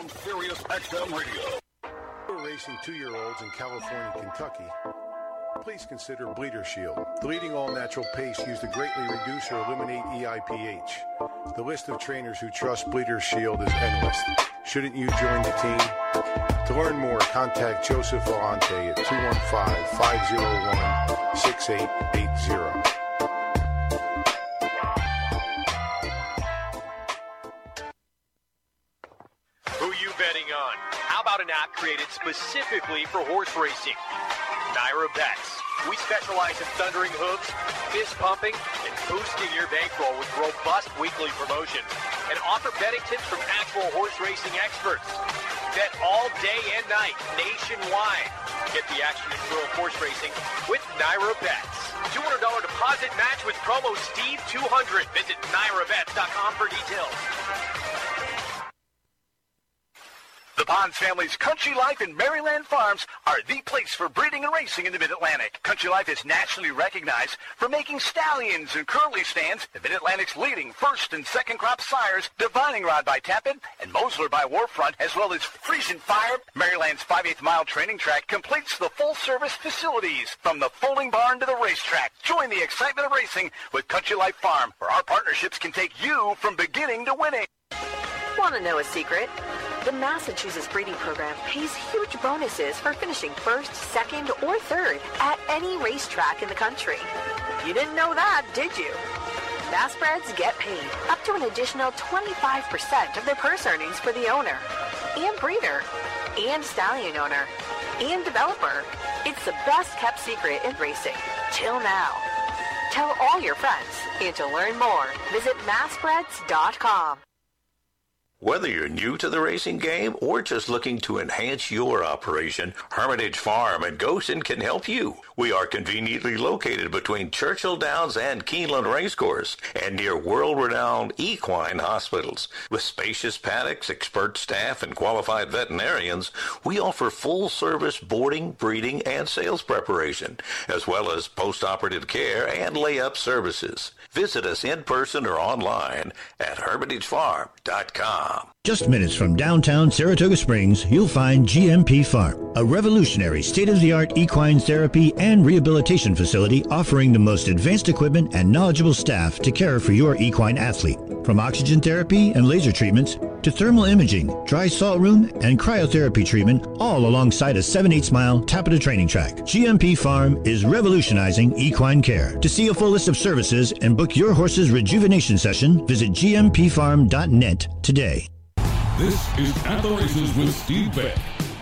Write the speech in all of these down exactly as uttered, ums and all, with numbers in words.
on Sirius X M Radio. For racing two-year-olds in California and Kentucky, please consider Bleeder Shield. The leading all-natural paste used to greatly reduce or eliminate E I P H. The list of trainers who trust Bleeder Shield is endless. Shouldn't you join the team? To learn more, contact Joseph Volante at two one five, five oh one, six eight eight zero. Who you betting on? How about an app created specifically for horse racing? Naira Bets. We specialize in thundering hooves, fist pumping, and boosting your bankroll with robust weekly promotions, and offer betting tips from actual horse racing experts. Bet all day and night, nationwide. Get the action and thrill of horse racing with Naira Bets. two hundred dollars deposit match with promo Steve two hundred. Visit naira bets dot com for details. The Bonds family's Country Life and Maryland Farms are the place for breeding and racing in the Mid-Atlantic. Country Life is nationally recognized for making stallions and curly stands, the Mid-Atlantic's leading first and second crop sires, Divining Rod by Tappan and Mosler by Warfront, as well as Friesian Fire. Maryland's five-eighths mile training track completes the full-service facilities from the folding barn to the racetrack. Join the excitement of racing with Country Life Farm, where our partnerships can take you from beginning to winning. Want to know a secret? The Massachusetts breeding program pays huge bonuses for finishing first, second, or third at any racetrack in the country. You didn't know that, did you? Massbreds get paid up to an additional twenty-five percent of their purse earnings for the owner, and breeder, and stallion owner, and developer. It's the best kept secret in racing, till now. Tell all your friends, and to learn more, visit massbreds dot com. Whether you're new to the racing game or just looking to enhance your operation, Hermitage Farm in Goshen can help you. We are conveniently located between Churchill Downs and Keeneland Racecourse and near world-renowned equine hospitals. With spacious paddocks, expert staff, and qualified veterinarians, we offer full-service boarding, breeding, and sales preparation, as well as post-operative care and lay-up services. Visit us in person or online at hermitage farm dot com. Just minutes from downtown Saratoga Springs, you'll find G M P Farm, a revolutionary state-of-the-art equine therapy and rehabilitation facility offering the most advanced equipment and knowledgeable staff to care for your equine athlete. From oxygen therapy and laser treatments to thermal imaging, dry salt room, and cryotherapy treatment, all alongside a seven-eighths mile Tapeta training track. G M P Farm is revolutionizing equine care. To see a full list of services and book your horse's rejuvenation session, visit G M P farm dot net today. This is At the Races with Steve Beck.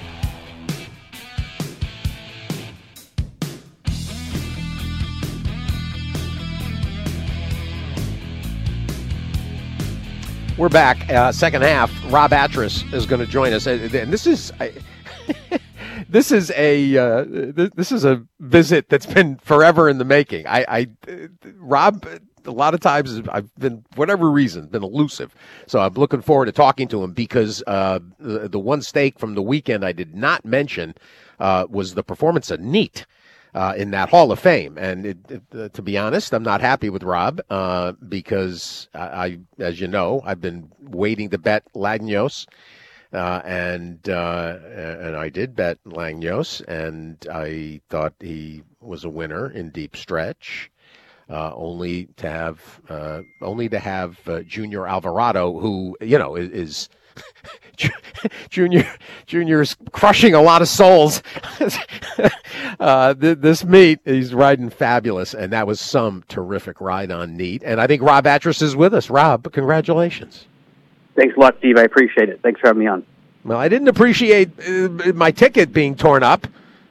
We're back. Uh, second half. Rob Atras is going to join us, and this is I, this is a uh, this is a visit that's been forever in the making. I, I Rob. A lot of times I've been, for whatever reason, been elusive. So I'm looking forward to talking to him because uh, the, the one stake from the weekend I did not mention uh, was the performance of Neat uh, in that Hall of Fame. And it, it, uh, to be honest, I'm not happy with Rob uh, because I, I, as you know, I've been waiting to bet Lagnos. Uh, and uh, and I did bet Lagnos, and I thought he was a winner in deep stretch. Uh, only to have, uh, only to have uh, Junior Alvarado, who you know is, is Junior, Junior is crushing a lot of souls. uh, th- this meet, he's riding fabulous, and that was some terrific ride on Neat. And I think Rob Atras is with us. Rob, congratulations. Thanks a lot, Steve. I appreciate it. Thanks for having me on. Well, I didn't appreciate uh, my ticket being torn up.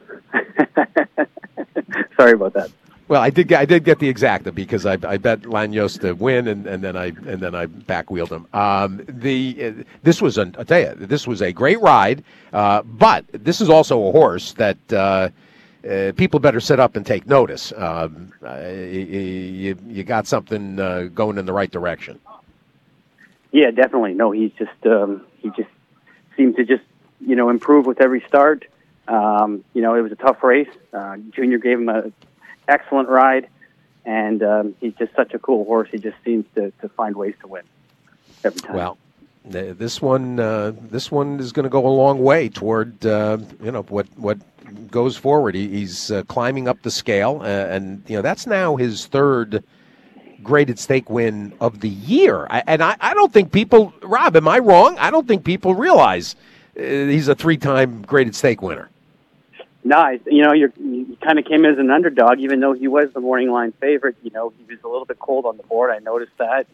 Sorry about that. Well, I did get I did get the exacta because I, I bet Lagnos to win, and, and then I and then I backwheeled him. Um, the uh, this was a I tell you this was a great ride, uh, but this is also a horse that uh, uh, people better sit up and take notice. Um, uh, you, you got something uh, going in the right direction. Yeah, definitely. No, he's just um, he just seemed to just you know improve with every start. Um, you know, it was a tough race. Uh, Junior gave him a excellent ride, and um, he's just such a cool horse. He just seems to, to find ways to win every time. Well, This one, uh, this one is going to go a long way toward uh, you know what what goes forward. He, he's uh, climbing up the scale, uh, and you know that's now his third graded stake win of the year. I, and I, I don't think people, Rob, am I wrong? I don't think people realize uh, he's a three-time graded stake winner. No, you know, you're, you kind of came as an underdog, even though he was the morning line favorite. You know, he was a little bit cold on the board. I noticed that.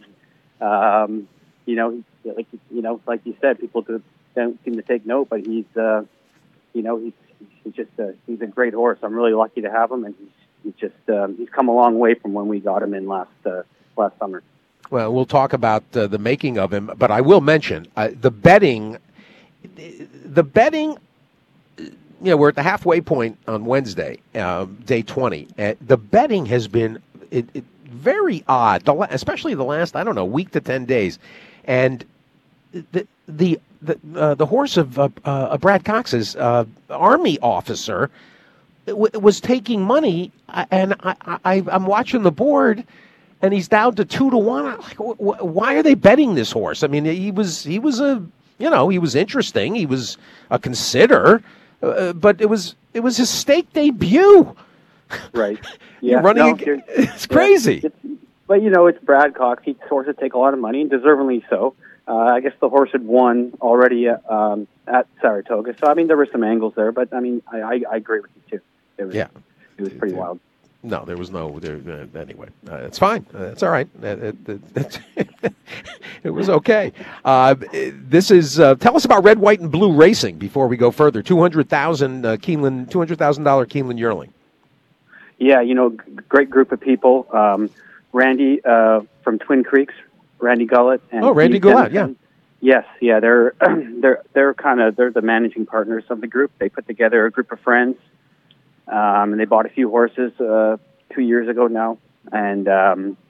Um, you know, like you know, like you said, people don't seem to take note, but he's, uh, you know, he's he's just a, he's a great horse. I'm really lucky to have him, and he's he's just um, he's come a long way from when we got him in last uh, last summer. Well, we'll talk about uh, the making of him, but I will mention uh, the betting. The betting. You know, we're at the halfway point on Wednesday, uh, day twenty. Uh, the betting has been it, it, very odd, the, especially the last, I don't know, week to ten days. And the the the, uh, the horse of uh, uh, Brad Cox's uh, Army officer w- was taking money, and I, I, I'm watching the board, and he's down to two to one. I'm like, wh- wh- why are they betting this horse? I mean, he was he was a you know he was interesting. He was a consider. Uh, but it was it was his stake debut. Right. Yeah. You're running. No, ag- you're, it's crazy. Yeah, it's, but you know, it's Brad Cox. He horses take a lot of money, and deservingly so. Uh, I guess the horse had won already uh, um, at Saratoga, so I mean there were some angles there. But I mean, I, I, I agree with you too. It was, yeah. It was pretty yeah. wild. No, there was no. There, uh, anyway, uh, it's fine. Uh, it's all right. Uh, it, it, it, it was okay. Uh, this is. Uh, tell us about Red, White, and Blue Racing before we go further. Two hundred thousand uh, Keeneland, two hundred thousand dollar Keeneland yearling. Yeah, you know, g- great group of people. Um, Randy uh, from Twin Creeks, Randy Gullett, and oh, Randy Steve Gullett, Dennison. yeah. Yes, yeah, they're they're they're kind of they're the managing partners of the group. They put together a group of friends. Um, and they bought a few horses uh, two years ago now, and um,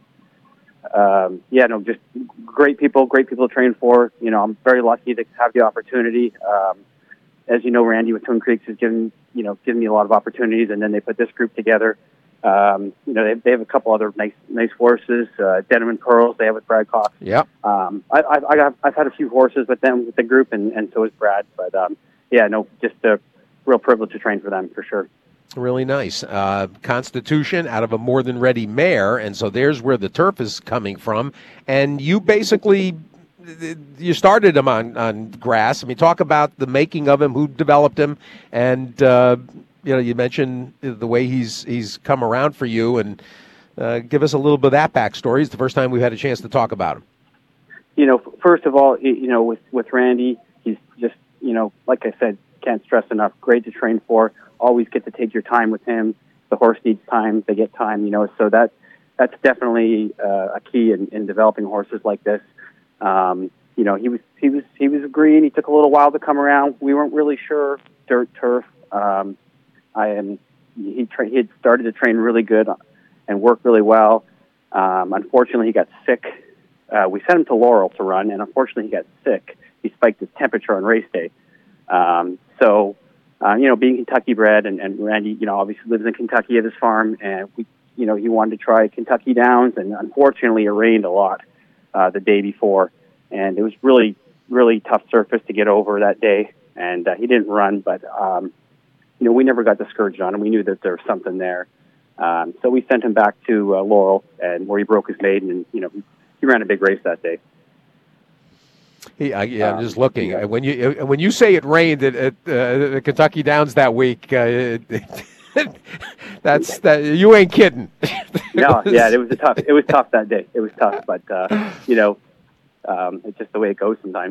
um, yeah, no, just great people, great people to train for. You know, I'm very lucky to have the opportunity. Um, as you know, Randy with Twin Creeks has given you know given me a lot of opportunities, and then they put this group together. Um, you know, they, they have a couple other nice nice horses, uh, Denim and Pearls. They have with Brad Cox. Yeah. Um, I, I, I got, I've had a few horses with them with the group, and, and so has Brad. But um, yeah, no, just a real privilege to train for them for sure. Really nice. Uh, Constitution out of a more than ready mare, and so there's where the turf is coming from. And you basically, you started him on, on grass. I mean, talk about the making of him, who developed him, and uh, you know, you mentioned the way he's he's come around for you, and uh, give us a little bit of that backstory. It's the first time we've had a chance to talk about him. You know, first of all, you know, with with Randy, he's just you know, like I said, can't stress enough. Great to train for. Always get to take your time with him. The horse needs time; they get time, you know. So that that's definitely uh, a key in, in developing horses like this. Um, you know, he was he was he was green. He took a little while to come around. We weren't really sure dirt turf. Um, I am. He tra- he had started to train really good and work really well. Um, unfortunately, he got sick. Uh, we sent him to Laurel to run, and unfortunately, he got sick. He spiked his temperature on race day. Um, so. Uh, you know, being Kentucky bred, and, and Randy, you know, obviously lives in Kentucky at his farm, and we, you know, he wanted to try Kentucky Downs, and unfortunately, it rained a lot uh, the day before, and it was really, really tough surface to get over that day, and uh, he didn't run, but um, you know, we never got discouraged on him. We knew that there was something there, um, so we sent him back to uh, Laurel, and where he broke his maiden, and you know, he ran a big race that day. He, I, yeah, I'm just looking. Um, yeah. When you when you say it rained at, at uh, the Kentucky Downs that week, uh, it, that's that. You ain't kidding. No, yeah, it was a tough. It was tough that day. It was tough, but uh, you know, um, it's just the way it goes sometimes.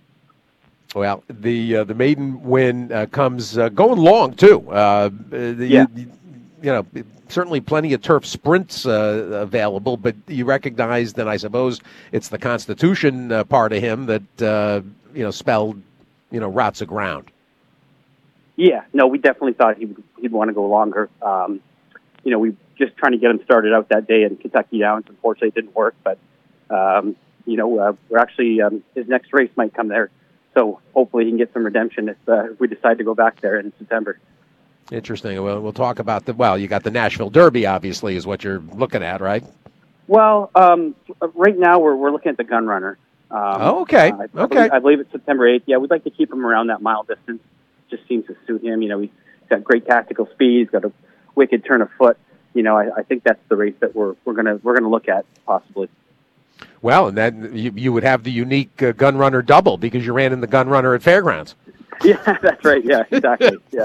Well, the uh, the maiden win uh, comes uh, going long too. Uh, the, yeah. You, you know, certainly plenty of turf sprints uh, available, but you recognize that I suppose it's the Constitution uh, part of him that, uh, you know, spelled, you know, routes of ground. Yeah, no, we definitely thought he would, he'd want to go longer. Um, you know, we just trying to get him started out that day in Kentucky Downs. Unfortunately, it didn't work, but, um, you know, uh, we're actually, um, his next race might come there. So hopefully he can get some redemption if, uh, if we decide to go back there in September. Interesting. Well, we'll talk about the, well, you got the Nashville Derby, obviously, is what you're looking at, right? Well, um, right now we're we're looking at the Gun Runner. Um, oh, okay. Uh, I, okay. I believe, I believe it's September eighth. Yeah, we'd like to keep him around that mile distance. Just seems to suit him. You know, he's got great tactical speed. He's got a wicked turn of foot. You know, I, I think that's the race that we're we're gonna we're gonna look at possibly. Well, and then you, you would have the unique uh, gun runner double because you ran in the gun runner at Fairgrounds. Yeah, that's right. Yeah, exactly. Yeah.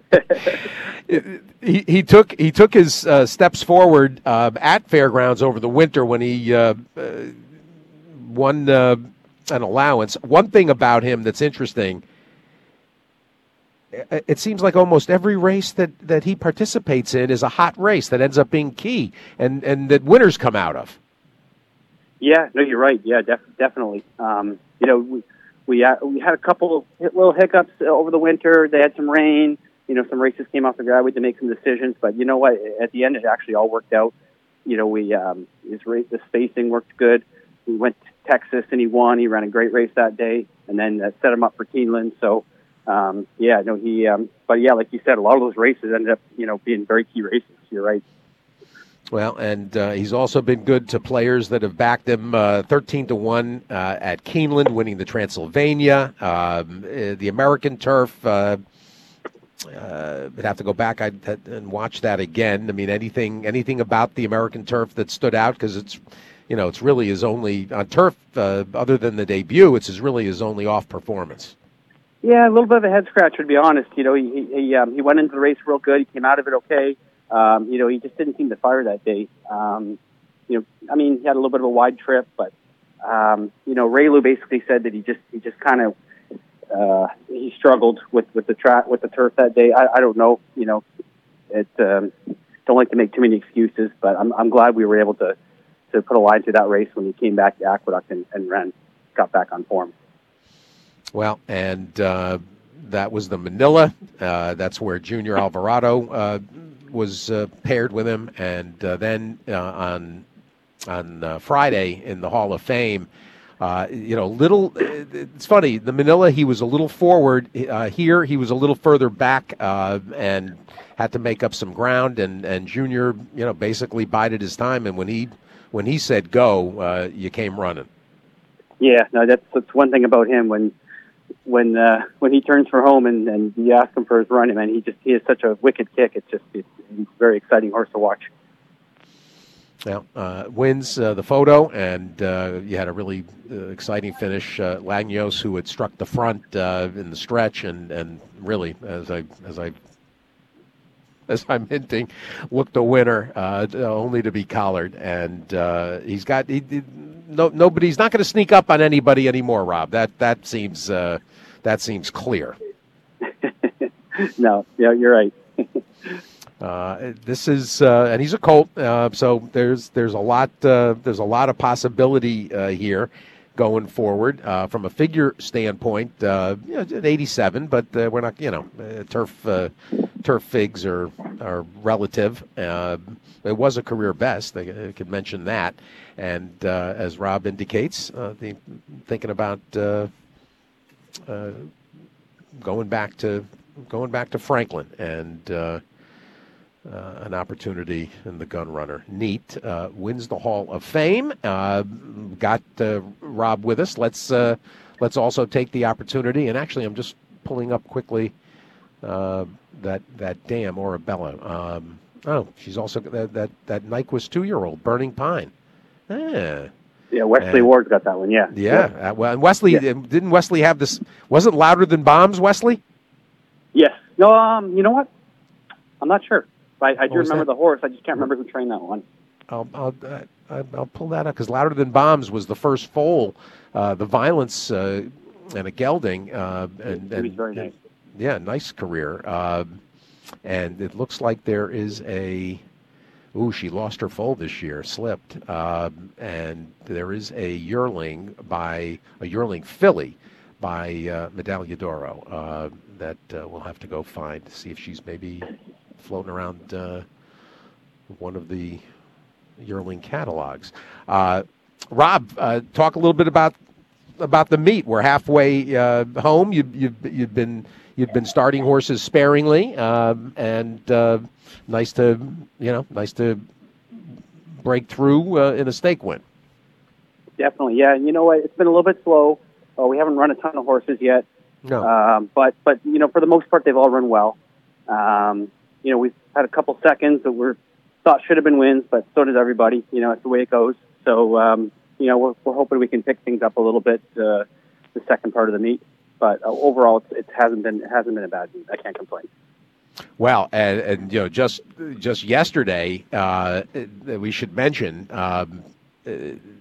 he he took he took his uh, steps forward uh, at Fairgrounds over the winter when he uh, uh, won uh, an allowance. One thing about him that's interesting. It seems like almost every race that, that he participates in is a hot race that ends up being key and, and that winners come out of. Yeah, no, you're right. Yeah, def- definitely. Um, you know, we we, uh, we had a couple of little hiccups over the winter. They had some rain. You know, some races came off the ground. We had to make some decisions. But you know what? At the end, it actually all worked out. You know, we um, his race, the spacing worked good. We went to Texas and he won. He ran a great race that day, and then uh, set him up for Keeneland. So. Um, yeah, no, he, um, but yeah, like you said, a lot of those races ended up, you know, being very key races. You're right. Well, and uh, he's also been good to players that have backed him uh, thirteen to one uh, at Keeneland, winning the Transylvania, um, uh, the American Turf. Uh, uh, I'd have to go back and watch that again. I mean, anything, anything about the American Turf that stood out because it's, you know, it's really his only on turf uh, other than the debut. It's his really his only off performance. Yeah, a little bit of a head scratcher, to be honest. You know, he he um, he went into the race real good. He came out of it okay. Um, you know, he just didn't seem to fire that day. Um, you know, I mean, he had a little bit of a wide trip, but um, you know, Raylu basically said that he just he just kind of uh, he struggled with with the track with the turf that day. I, I don't know. You know, it um, don't like to make too many excuses, but I'm I'm glad we were able to to put a line through that race when he came back to Aqueduct and, and ran got back on form. Well, and uh, that was the Manila. Uh, that's where Junior Alvarado uh, was uh, paired with him. And uh, then uh, on on uh, Friday in the Hall of Fame, uh, you know, little. It's funny. The Manila, he was a little forward. Uh, here, he was a little further back uh, and had to make up some ground. And, and Junior, you know, basically bided his time. And when he when he said go, uh, you came running. Yeah, no, that's that's one thing about him when. When uh, when he turns for home and, and you ask him for his run, man, he just he has such a wicked kick. It's just it's a very exciting horse to watch. Well, uh, wins uh, the photo, and uh, you had a really uh, exciting finish. Uh, Lagnos, who had struck the front uh, in the stretch, and, and really, as I as I as I'm hinting, looked a winner, uh, only to be collared. And uh, he's got he, he, no nobody's not going to sneak up on anybody anymore, Rob. That that seems uh, that seems clear. No, yeah, you're right. uh, this is uh, and he's a colt, uh, so there's there's a lot uh, there's a lot of possibility uh, here going forward uh, from a figure standpoint. Uh, you know, at eighty-seven, but uh, we're not, you know, uh, turf uh, turf figs are are relative. Uh, it was a career best. I, I could mention that. And uh, as Rob indicates, uh, the, thinking about uh, uh, going back to going back to Franklin and uh, uh, an opportunity in the gun runner. Neat uh, wins the Hall of Fame. Uh, got uh, Rob with us. Let's uh, let's also take the opportunity. And actually, I'm just pulling up quickly uh, that that dam Arabella. Um, oh, she's also that that, that Nyquist two-year-old Burning Pine. Yeah. Yeah, Wesley and, Ward's got that one. Yeah. Yeah. yeah. Uh, well, and Wesley yeah. didn't Wesley have this? Wasn't Louder Than Bombs, Wesley? Yes. No. Um. You know what? I'm not sure. I, I do remember that? the horse. I just can't remember who trained that one. I'll I'll uh, I'll pull that up because Louder Than Bombs was the first foal, uh, the violence uh, and a gelding. Uh, and, it was very nice. Yeah, nice career. Uh, and it looks like there is a. Ooh, she lost her foal this year, slipped. Um, and there is a yearling by a yearling filly by uh, Medaglia d'Oro uh, that uh, we'll have to go find to see if she's maybe floating around uh, one of the yearling catalogs. Uh, Rob, uh, talk a little bit about about the meet. We're halfway uh, home. You, you've you've been you've been starting horses sparingly, um, and. Uh, Nice to, you know, nice to break through uh, in a stake win. definitely. Yeah, and you know what? It's been a little bit slow. Uh, we haven't run a ton of horses yet. No. Um, but, but, you know, for the most part, they've all run well. Um, you know, we've had a couple seconds that were thought should have been wins, but so does everybody. You know, it's the way it goes. So, um, you know, we're, we're hoping we can pick things up a little bit uh, the second part of the meet. But uh, overall, it, it hasn't been it hasn't been a bad meet. I can't complain. Well, and, and you know, just just yesterday, uh, we should mention um, uh,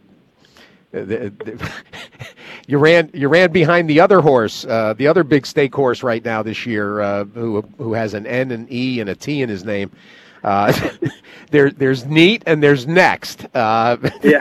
the, the, you ran you ran behind the other horse, uh, the other big stake horse right now this year, uh, who who has an N, an E, and a T in his name. Uh, there, there's Neat and there's Next. Uh, yeah.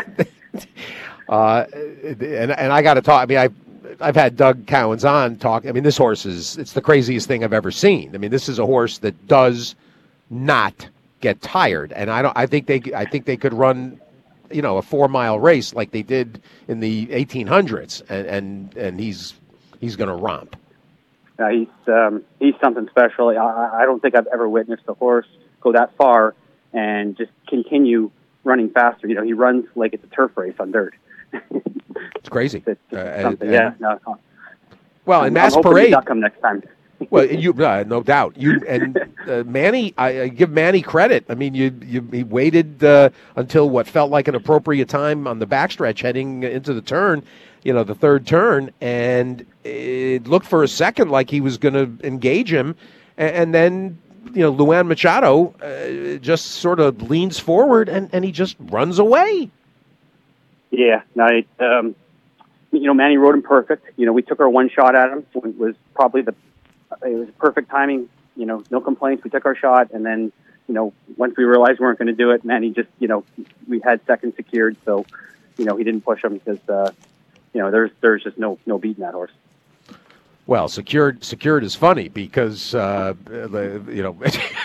uh, and and I got to talk. I mean, I. I've had Doug Cowens on talk. I mean, this horse is, it's the craziest thing I've ever seen. I mean, this is a horse that does not get tired. And I don't, I think they, I think they could run, you know, a four mile race like they did in the eighteen hundreds. And, and, and he's, he's going to romp. Uh, he's, um, he's something special. I, I don't think I've ever witnessed a horse go that far and just continue running faster. You know, he runs like it's a turf race on dirt. It's crazy. It's uh, and, yeah. No, well, in Mass I'm Parade, to come next time. well, you uh, no doubt. You and uh, Manny, I, I give Manny credit. I mean, you, you he waited uh, until what felt like an appropriate time on the backstretch heading into the turn, you know, the third turn, and it looked for a second like he was going to engage him, and, and then you know, Luan Machado uh, just sort of leans forward and, and he just runs away. Yeah, no, it, um, you know, Manny rode him perfect. You know, we took our one shot at him. It was probably the, it was perfect timing. You know, no complaints. We took our shot, and then, you know, once we realized we weren't going to do it, Manny just, you know, we had second secured, so, you know, he didn't push him because, uh, you know, there's there's just no no beating that horse. Well, secured secured is funny because uh, you know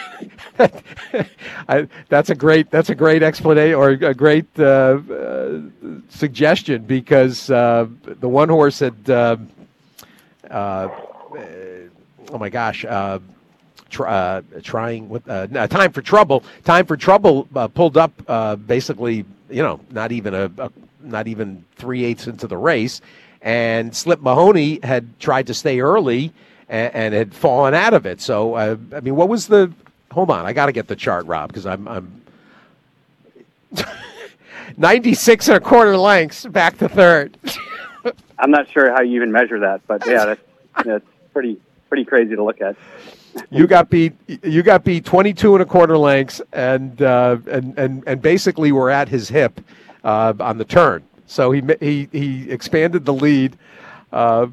I, that's a great that's a great explanation or a great uh, uh, suggestion because uh, the one horse had uh, uh, oh my gosh uh, try, uh, trying with uh, time for trouble time for trouble uh, pulled up uh, basically you know not even a, a not even three eighths into the race. And Slip Mahoney had tried to stay early and, and had fallen out of it. So, uh, I mean, what was the? Hold on, I got to get the chart, Rob, because I'm I'm ninety-six and a quarter lengths back to third. I'm not sure how you even measure that, but yeah, that's, that's pretty pretty crazy to look at. You got beat. You got beat twenty-two and a quarter lengths, and uh, and and and basically were at his hip uh, on the turn. So he he he expanded the lead uh,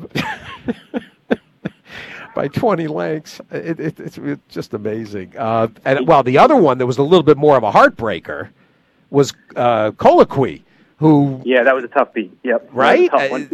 by twenty lengths. It, it, it's, it's just amazing. Uh, and well, the other one that was a little bit more of a heartbreaker was uh, Colloquy, who yeah, that was a tough beat. Yep, right. Tough one.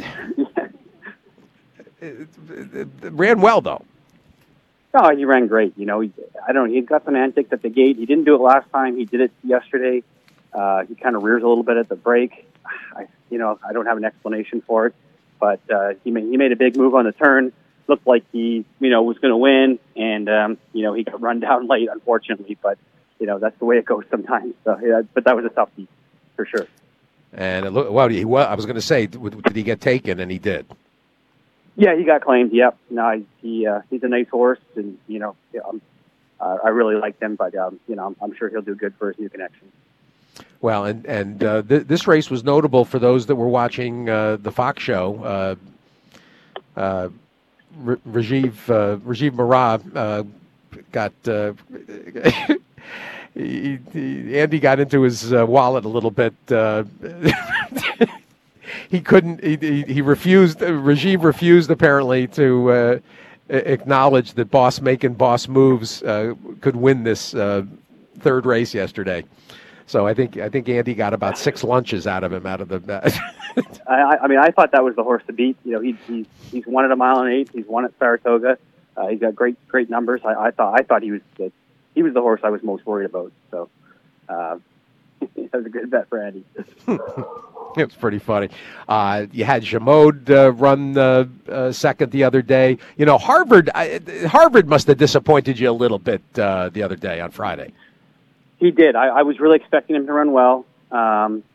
it, it, it ran well though. Oh, he ran great. You know, he, I don't know. He got some antics at the gate. He didn't do it last time. He did it yesterday. Uh, he kind of rears a little bit at the break. I, you know, I don't have an explanation for it, but uh, he made he made a big move on the turn. Looked like he, you know, was going to win, and um, you know, he got run down late, unfortunately. But you know, that's the way it goes sometimes. So, yeah, but that was a tough beat for sure. And it looked, well, he well, I was going to say, did he get taken? And he did. Yeah, he got claimed. Yep. No, he uh, he's a nice horse, and you know, um, uh, I really like him. But um, you know, I'm, I'm sure he'll do good for his new connection. Well, and and uh, th- this race was notable for those that were watching uh, the Fox show. Uh, uh, R- Rajiv uh, Rajiv Marab uh, got uh, he, he, Andy got into his uh, wallet a little bit. Uh, he couldn't. He, he, he refused. Uh, Rajiv refused apparently to uh, acknowledge that Boss Making Boss Moves uh, could win this uh, third race yesterday. So I think I think Andy got about six lunches out of him out of the. I, I mean, I thought that was the horse to beat. You know, he, he's he's won at a mile and eighth. He's won at Saratoga. Uh, he's got great great numbers. I, I thought I thought he was the, he was the horse I was most worried about. So uh, that was a good bet for Andy. It was pretty funny. Uh, you had Jamode uh, run uh, uh, second the other day. You know, Harvard I, Harvard must have disappointed you a little bit uh, the other day on Friday. He did. I, I was really expecting him to run well. Um,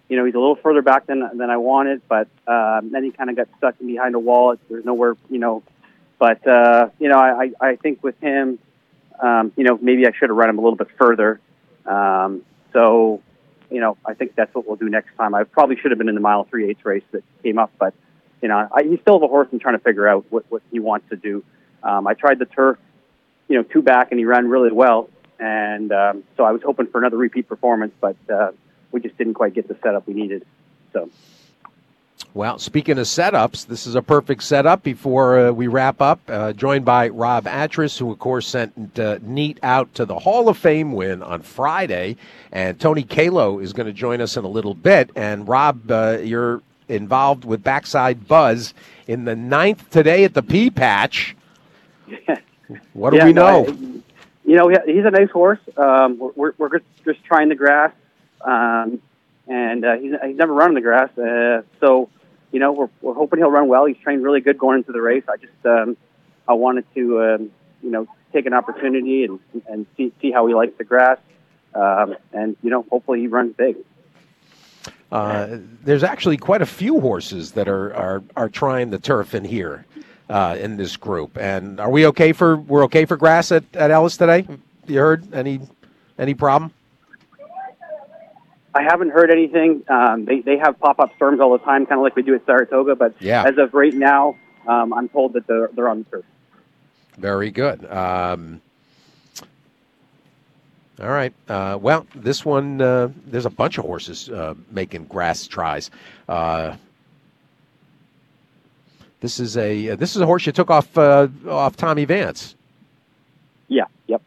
you know, he's a little further back than than I wanted, but um, then he kind of got stuck in behind a wall. There's nowhere, you know. But uh, you know, I, I think with him, um, you know, maybe I should have run him a little bit further. Um, so, you know, I think that's what we'll do next time. I probably should have been in the mile three eighths race that came up, but you know, I, he's still the horse I'm trying to figure out what what he wants to do. Um, I tried the turf, you know, two back, and he ran really well, and um, so I was hoping for another repeat performance, but. Uh, We just didn't quite get the setup we needed. So, well, speaking of setups, this is a perfect setup before uh, we wrap up. Uh, joined by Rob Atras, who, of course, sent uh, Neat out to the Hall of Fame win on Friday. And Tony Kalo is going to join us in a little bit. And, Rob, uh, you're involved with Backside Buzz in the ninth today at the Pea Patch. What do yeah, we know? No, I, you know, he's a nice horse. Um, we're, we're just, just trying the grass. Um, and uh, he's, he's never run in the grass, uh, so you know we're we're hoping he'll run well. He's trained really good going into the race. I just um, I wanted to um, you know take an opportunity and and see see how he likes the grass, um, and you know hopefully he runs big. Uh, there's actually quite a few horses that are are, are trying the turf in here uh, in this group. And are we okay for we're okay for grass at, at Ellis today? You heard any any problem? I haven't heard anything. Um, they they have pop-up storms all the time, kind of like we do at Saratoga. But yeah. as of right now, um, I'm told that they're they're on the turf. Very good. Um, all right. Uh, well, this one uh, there's a bunch of horses uh, making grass tries. Uh, this is a uh, this is a horse you took off uh, off Tommy Vance. Yeah. Yep.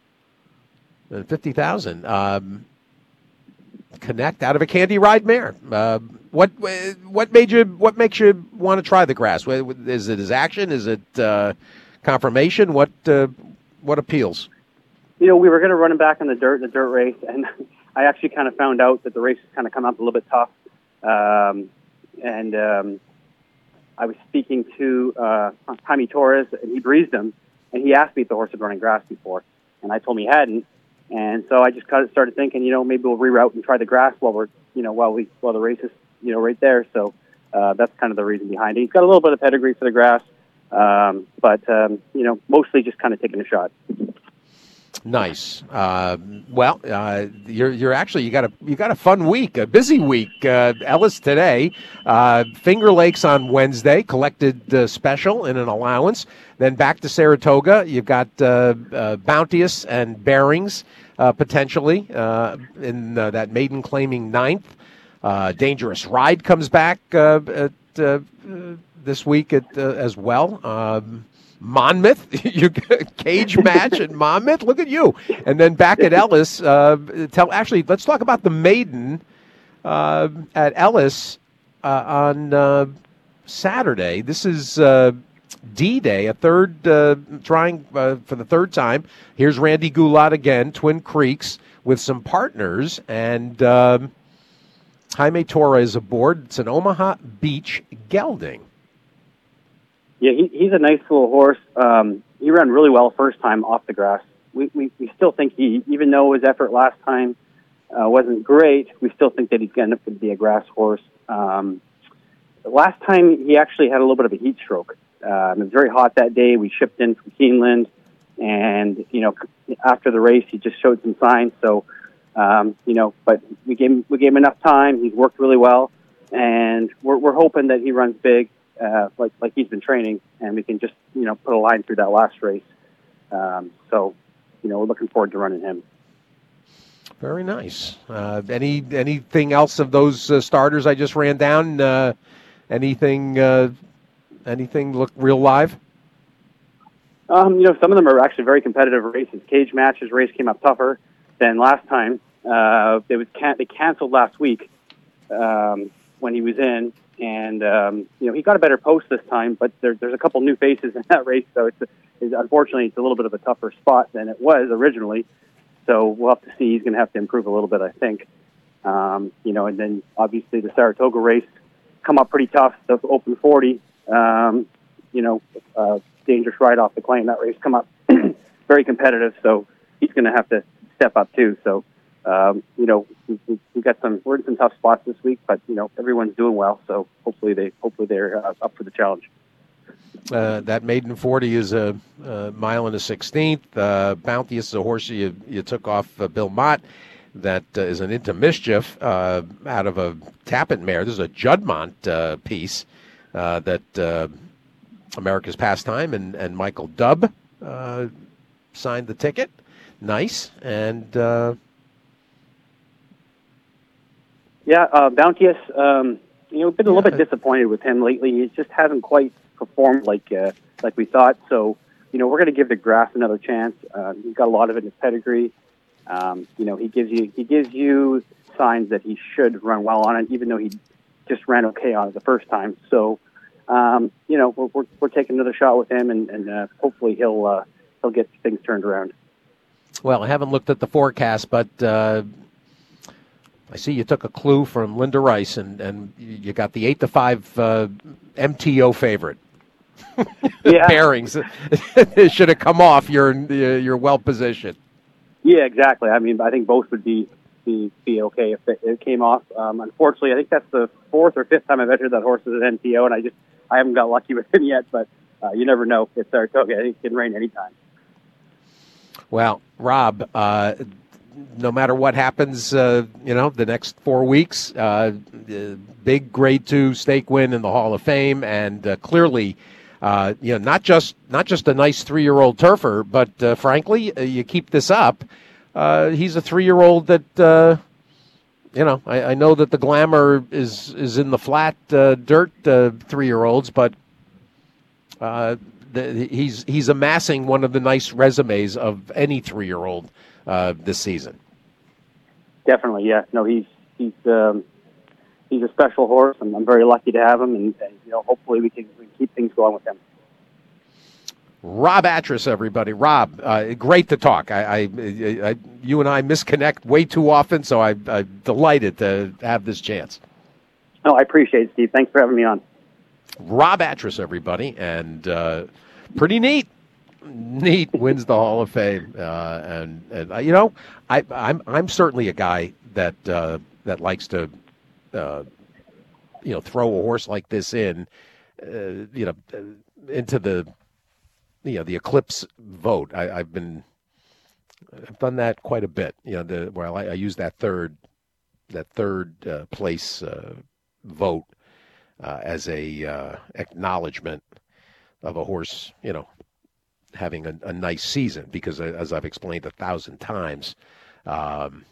And fifty thousand. Um, Connect out of a Candy Ride mare. Uh, what what made you? What makes you want to try the grass? Is it his action? Is it uh, confirmation? What uh, what appeals? You know, we were going to run him back in the dirt, the dirt race, and I actually kind of found out that the race has kind of come up a little bit tough. Um, and um, I was speaking to uh, Jaime Torres, and he breezed him, and he asked me if the horse had run in grass before, and I told him he hadn't. And so I just kind of started thinking, you know, maybe we'll reroute and try the grass while we're, you know, while we while the race is, you know, right there. So uh, that's kind of the reason behind it. He's got a little bit of pedigree for the grass, um, but um, you know, mostly just kind of taking a shot. Nice. Uh, well, uh, you're you're actually you got a you got a fun week, a busy week. Uh, Ellis today, uh, Finger Lakes on Wednesday, collected uh, special in an allowance. Then back to Saratoga. You've got uh, uh, Bounteous and Bearings uh, potentially uh, in uh, that maiden claiming ninth. Uh, Dangerous Ride comes back uh, at, uh, this week at, uh, as well. Um, Monmouth, you cage match at Monmouth. Look at you. And then back at Ellis. Uh, tell actually, let's talk about the maiden uh, at Ellis uh, on uh, Saturday. This is uh, D-Day, a third uh, trying uh, for the third time. Here's Randy Goulart again, Twin Creeks with some partners, and um, Jaime Torres aboard. It's an Omaha Beach gelding. Yeah, he, he's a nice little horse. Um, he ran really well first time off the grass. We, we, we still think he, even though his effort last time uh, wasn't great, we still think that he's going to be a grass horse. Um, last time he actually had a little bit of a heat stroke. Um, it was very hot that day. We shipped in from Keeneland, and you know, after the race, he just showed some signs. So, um, you know, but we gave him, we gave him enough time. He's worked really well, and we're we're hoping that he runs big. Uh, like like he's been training, and we can just you know put a line through that last race. Um, so, you know, we're looking forward to running him. Very nice. Uh, any anything else of those uh, starters I just ran down? Uh, anything uh, anything look real live? Um, you know, some of them are actually very competitive races. Cage Match's race came up tougher than last time. Uh, they was can- they canceled last week um, when he was in. And, um, you know, he got a better post this time, but there, there's a couple new faces in that race, so it's, it's unfortunately it's a little bit of a tougher spot than it was originally. So we'll have to see. He's going to have to improve a little bit, I think. Um, you know, and then obviously the Saratoga race come up pretty tough. The Open forty, um, you know, uh, Dangerous Ride off the claim. That race come up very competitive, so he's going to have to step up too. So um, you know, we, we, we got some, we're in some tough spots this week, but, you know, everyone's doing well. So hopefully they, hopefully they're uh, up for the challenge. Uh, that maiden forty is a, a mile and a sixteenth. Uh, Bounteous is a horse you, you took off uh, Bill Mott. That uh, is an Into Mischief uh, out of a Tapit mare. This is a Judmont uh, piece uh, that uh, America's Pastime and, and Michael Dubb uh, signed the ticket. Nice. And uh... yeah, uh, Bounteous. Um, you know, we've been a little bit disappointed with him lately. He just hasn't quite performed like uh, like we thought. So, you know, we're going to give the grass another chance. Uh, he's got a lot of it in his pedigree. Um, you know, he gives you he gives you signs that he should run well on it, even though he just ran okay on it the first time. So, um, you know, we're, we're we're taking another shot with him, and, and uh, hopefully he'll uh, he'll get things turned around. Well, I haven't looked at the forecast, but uh, I see you took a clue from Linda Rice, and, and you got the eight to five uh, M T O favorite. Yeah. Bearings. It should have come off. You're you're well positioned. Yeah, exactly. I mean, I think both would be be, be okay if it, it came off. Um, unfortunately, I think that's the fourth or fifth time I've entered that horse as an N T O, and I just I haven't got lucky with him yet. But uh, you never know. It's Saratoga. I think it can rain anytime. Well, Rob, uh, no matter what happens, uh, you know, the next four weeks, uh, big Grade Two stake win in the Hall of Fame, and uh, clearly. Uh, you know, not just not just a nice three-year-old turfer, but uh, frankly, uh, you keep this up. Uh, he's a three-year-old that, uh, you know, I, I know that the glamour is is in the flat uh, dirt uh, three-year-olds, but uh, the, he's he's amassing one of the nice resumes of any three-year-old uh, this season. Definitely, yeah. No, he's he's um, he's a special horse, and I'm very lucky to have him, and, and you know, hopefully we can. We keep things going with him. Rob Atras, everybody. Rob, uh, great to talk. I, I, I, you and I misconnect way too often, so I, I'm delighted to have this chance. Oh, I appreciate it, Steve. Thanks for having me on. Rob Atras, everybody, and uh, pretty neat. Neat wins the Hall of Fame, uh, and, and uh, you know, I, I'm I'm certainly a guy that uh, that likes to, uh, you know, throw a horse like this in. Uh, you know, into the you know the Eclipse vote. I, I've been I've done that quite a bit. You know, the where I, I use that third that third uh, place uh, vote uh, as a uh, acknowledgement of a horse. You know, having a, a nice season, because as I've explained a thousand times, um,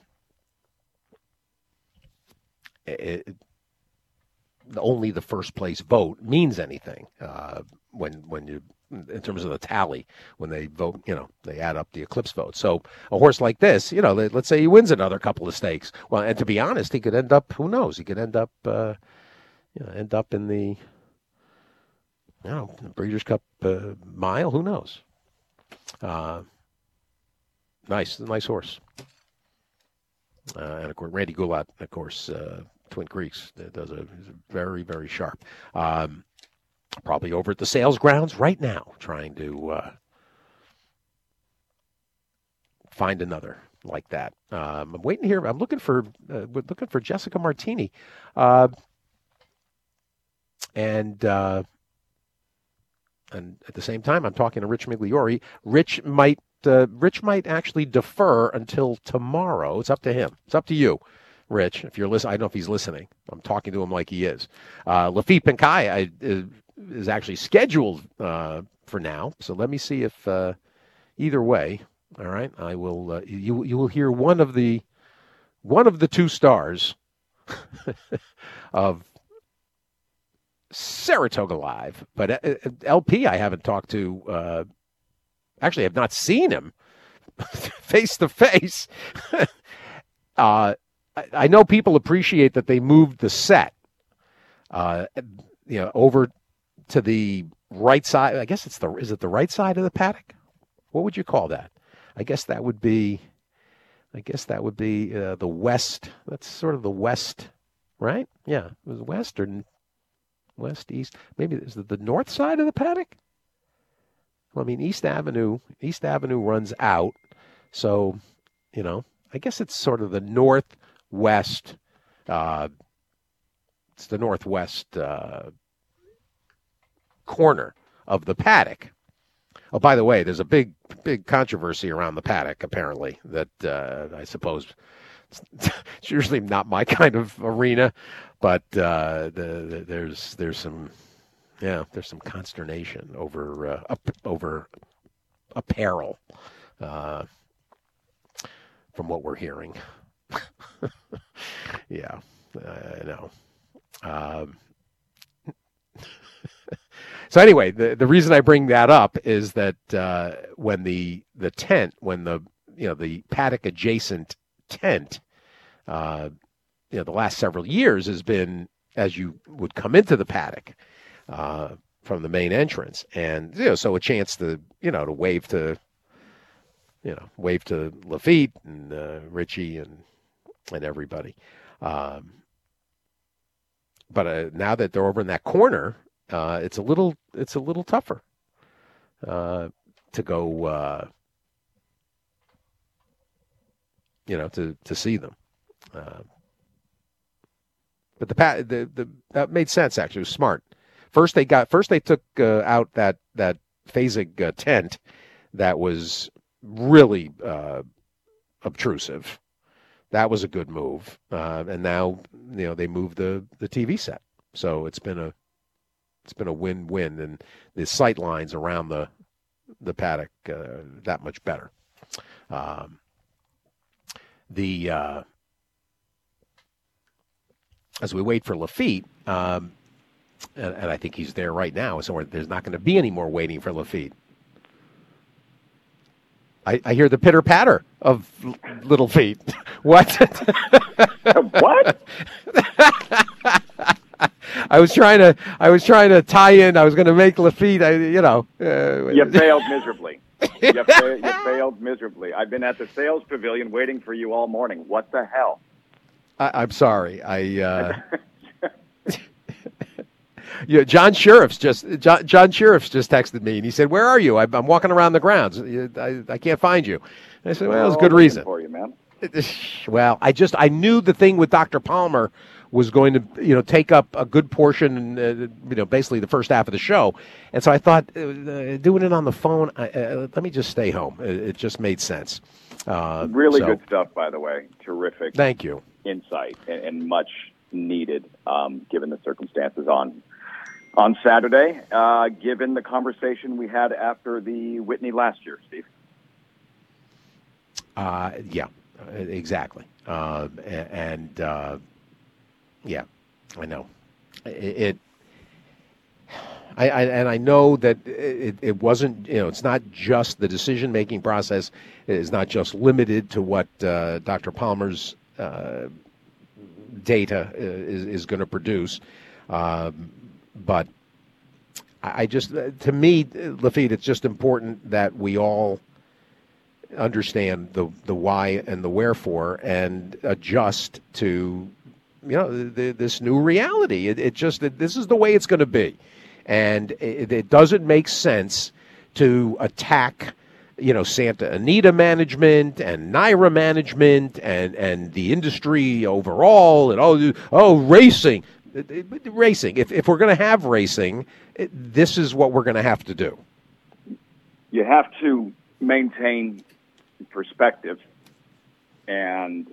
it, only the first place vote means anything uh, when when you in terms of the tally when they vote. You know, they add up the Eclipse vote. So a horse like this, you know, let's say he wins another couple of stakes. Well, and to be honest, he could end up. Who knows? He could end up. Uh, you know, end up in the. You know, the Breeders' Cup uh, Mile. Who knows? Uh, nice, nice horse. Uh, and of course, Randy Goulat, of course. Uh, Twin Creeks does a, is a very, very sharp. Um, probably over at the sales grounds right now, trying to uh, find another like that. Um, I'm waiting here. I'm looking for uh, looking for Jessica Martini, uh, and uh, and at the same time, I'm talking to Rich Migliori. Rich might uh, Rich might actually defer until tomorrow. It's up to him. It's up to you. Rich, if you're listening, I don't know if he's listening. I'm talking to him like he is. Uh, Lafitte Pinkai I, is, is actually scheduled uh, for now, so let me see if uh, either way. All right, I will. Uh, you you will hear one of the one of the two stars of Saratoga Live, but uh, L P I haven't talked to. Uh, actually, I've not seen him face to face. Uh I know people appreciate that they moved the set, uh, you know, over to the right side. I guess it's the is it the right side of the paddock? What would you call that? I guess that would be, I guess that would be uh, the west. That's sort of the west, right? Yeah, it was west or west east. Maybe is it the north side of the paddock? Well, I mean, East Avenue. East Avenue runs out, so you know. I guess it's sort of the northwest. Uh, it's the northwest uh, corner of the paddock. Oh, by the way, there's a big, big controversy around the paddock. Apparently, that uh, I suppose it's usually not my kind of arena, but uh, the, the, there's there's some yeah there's some consternation over uh, up, over apparel, uh, from what we're hearing. yeah, I know. Um, so anyway, the the reason I bring that up is that uh, when the the tent, when the you know the paddock adjacent tent, uh, you know the last several years has been as you would come into the paddock uh, from the main entrance, and you know so a chance to you know to wave to you know wave to Lafitte and uh, Richie and and everybody. Um, but uh, now that they're over in that corner, uh, it's a little it's a little tougher uh, to go, uh, you know, to, to see them. Uh, but the, the the that made sense actually. It was smart. First they got first they took uh, out that that phasing uh, tent that was really uh, obtrusive. That was a good move, uh, and now you know they moved the, the T V set, so it's been a it's been a win-win, and the sight lines around the the paddock uh, that much better. Um, the uh, as we wait for Lafitte, um, and, and I think he's there right now, so there's not going to be any more waiting for Lafitte. I, I hear the pitter patter of little feet. What? What? I was trying to. I was trying to tie in. I was going to make Lafitte. I, you know. Uh, you failed miserably. You, fa- you failed miserably. I've been at the sales pavilion waiting for you all morning. What the hell? I, I'm sorry. I. Uh... Yeah, John Sheriff's just John, John Sheriff's just texted me and he said, "Where are you? I'm, I'm walking around the grounds. I, I can't find you." And I said, "Well, there's good reason for you, man." Well, I just I knew the thing with Doctor Palmer was going to you know take up a good portion, uh, you know, basically the first half of the show, and so I thought uh, doing it on the phone. I, uh, let me just stay home. It, it just made sense. Uh, really so. Good stuff, by the way. Terrific. Thank you. Insight and, and much needed, um, given the circumstances on. On Saturday, uh, given the conversation we had after the Whitney last year, Steve. Uh, yeah, exactly. Uh, and, uh, yeah, I know. It, it I, I, and I know that it, it wasn't, you know, it's not just the decision-making process. It is not just limited to what uh, Doctor Palmer's uh, data is, is going to produce. Um, But I just, to me, Lafitte, it's just important that we all understand the the why and the wherefore and adjust to, you know, the, this new reality. It, it just, this is the way it's going to be. And it, it doesn't make sense to attack, you know, Santa Anita management and Naira management and, and the industry overall and, oh, oh, racing. Racing. If if we're going to have racing, it, this is what we're going to have to do. You have to maintain perspective, and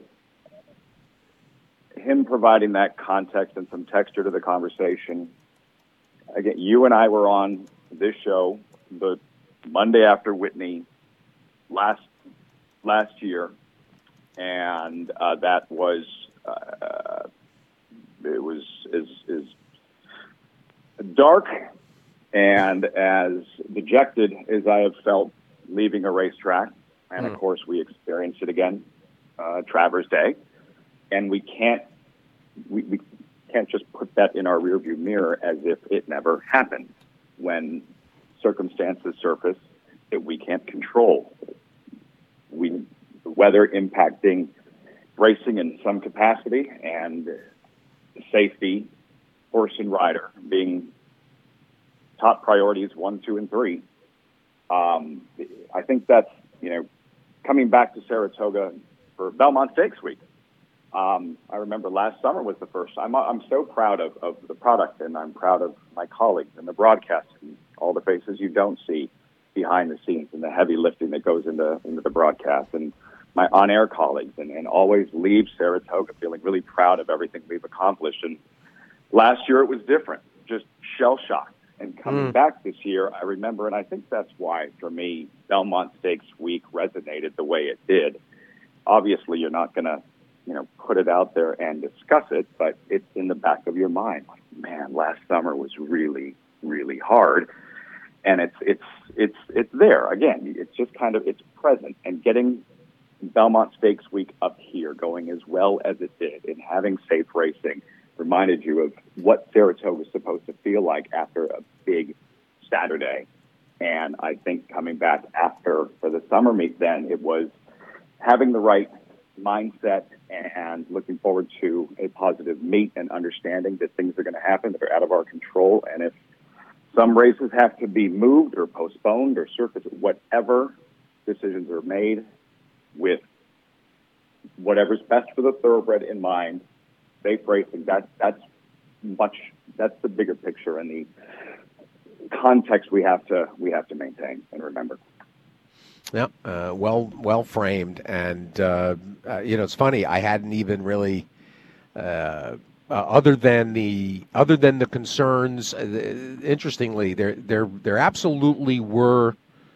him providing that context and some texture to the conversation. Again, you and I were on this show the Monday after Whitney last last year, and uh, that was. Uh, It was is is dark and as dejected as I have felt leaving a racetrack, and mm. of course we experienced it again, uh, Travers Day, and we can't we, we can't just put that in our rearview mirror as if it never happened. When circumstances surface that we can't control, we the weather impacting racing in some capacity and safety, horse and rider being top priorities one, two, and three. Um, I think that's, you know, coming back to Saratoga for Belmont Stakes Week. Um, I remember last summer was the first time. I'm, I'm so proud of, of the product, and I'm proud of my colleagues and the broadcast and all the faces you don't see behind the scenes and the heavy lifting that goes into, into the broadcast, and my on-air colleagues, and, and always leave Saratoga feeling really proud of everything we've accomplished. And last year it was different, just shell-shocked. And coming mm. back this year, I remember, and I think that's why, for me, Belmont Stakes Week resonated the way it did. Obviously, you're not going to, you know, put it out there and discuss it, but it's in the back of your mind. Like, man, last summer was really, really hard. And it's it's it's it's there. Again, it's just kind of, it's present. And getting Belmont Stakes Week up here going as well as it did, and having safe racing reminded you of what Saratoga is supposed to feel like after a big Saturday. And I think coming back after for the summer meet, then it was having the right mindset and looking forward to a positive meet and understanding that things are going to happen that are out of our control. And if some races have to be moved or postponed or surfaced, whatever decisions are made with whatever's best for the thoroughbred in mind, safe racing, that, that's much, that's the bigger picture and the context we have to, we have to maintain and remember. Yeah, uh, well, well framed. And, uh, uh, you know, it's funny, I hadn't even really, uh, uh, other than the, other than the concerns, uh, interestingly, there, there, there absolutely were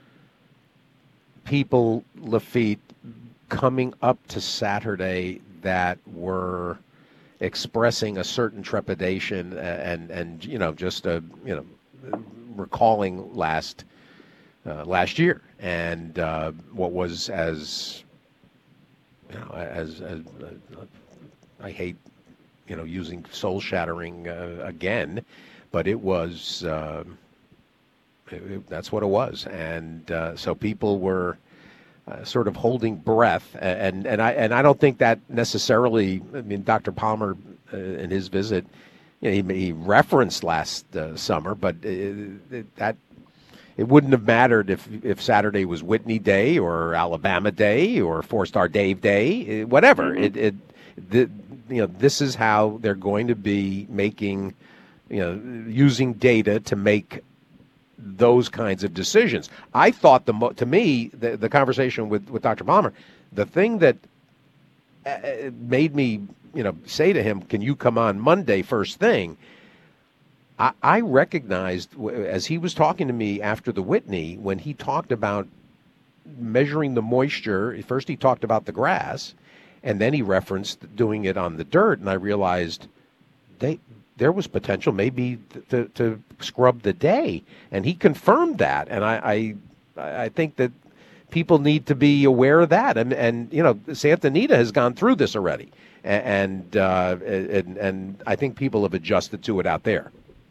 people, Lafitte, coming up to Saturday that were expressing a certain trepidation and, and you know, just, a, you know, recalling last uh, last year and uh, what was as, you know, as, as uh, I hate, you know, using soul-shattering uh, again, but it was, uh, it, it, that's what it was. And uh, so people were Uh, sort of holding breath, and and I and I don't think that necessarily. I mean, Doctor Palmer, uh, in his visit, you know, he, he referenced last uh, summer, but it, it, that it wouldn't have mattered if if Saturday was Whitney Day or Alabama Day or Four Star Dave Day, whatever. Mm-hmm. It, it the, you know, this is how they're going to be making, you know, using data to make those kinds of decisions. I thought the mo- to me the, the conversation with, with Doctor Palmer, the thing that uh, made me, you know, say to him, "Can you come on Monday first thing?" I, I recognized as he was talking to me after the Whitney, when he talked about measuring the moisture. First, he talked about the grass, and then he referenced doing it on the dirt, and I realized they. There was potential maybe to, to scrub the day, and he confirmed that. And I, I, I think that people need to be aware of that. And, and you know, Santa Anita has gone through this already, and uh, and and I think people have adjusted to it out there.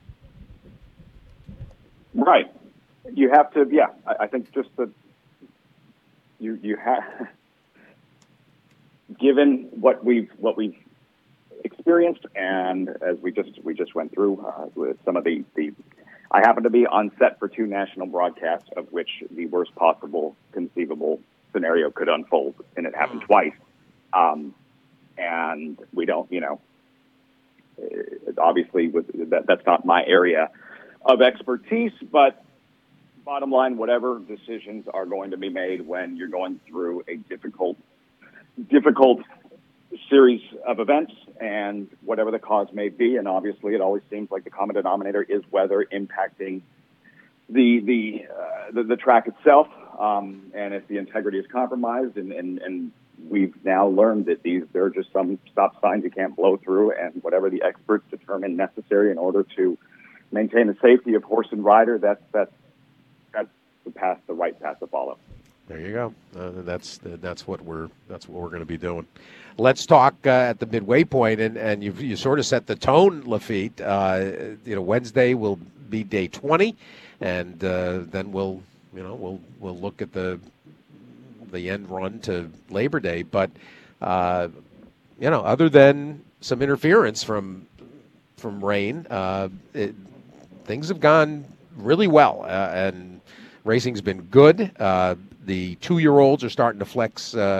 Right. You have to. Yeah, I, I think just that you you have given what we've what we've. experienced, and as we just we just went through uh, with some of the, the I happen to be on set for two national broadcasts, of which the worst possible conceivable scenario could unfold, and it happened twice. Um, and we don't, you know, obviously with that, that's not my area of expertise, but bottom line, whatever decisions are going to be made when you're going through a difficult, difficult series of events, and whatever the cause may be, and obviously it always seems like the common denominator is weather impacting the the uh, the, the track itself, um, and if the integrity is compromised, and, and, and we've now learned that these there are just some stop signs you can't blow through, and whatever the experts determine necessary in order to maintain the safety of horse and rider, that's that's that's the path, the right path to follow. There you go. Uh, that's that's what we're that's what we're going to be doing. Let's talk uh, at the midway point, and and you you sort of set the tone, Lafitte. Uh, you know, Wednesday will be day twenty, and uh, then we'll you know we'll we'll look at the the end run to Labor Day. But uh, you know, other than some interference from from rain, uh, it, things have gone really well, uh, and racing's been good. Uh, The two-year-olds are starting to flex uh,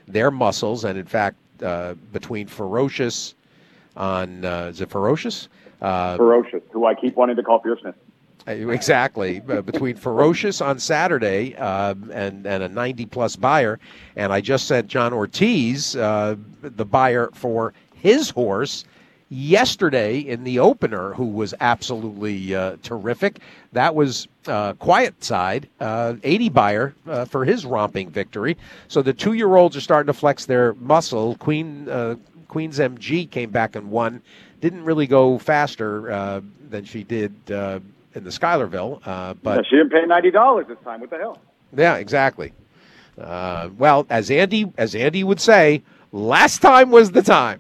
their muscles. And, in fact, uh, between Ferocious on, uh, is it Ferocious? Uh, Ferocious, who I keep wanting to call Fierceness. Exactly. uh, between Ferocious on Saturday uh, and, and a ninety-plus buyer, and I just sent John Ortiz, uh, the buyer for his horse, yesterday in the opener, who was absolutely uh, terrific. That was uh, Quiet Side, uh, eighty buyer uh, for his romping victory. So the two-year-olds are starting to flex their muscle. Queen uh, Queen's M G came back and won. Didn't really go faster uh, than she did uh, in the Schuylerville. Uh, but yeah, she didn't pay ninety dollars this time. What the hell? Yeah, exactly. Uh, well, as Andy as Andy would say, last time was the time.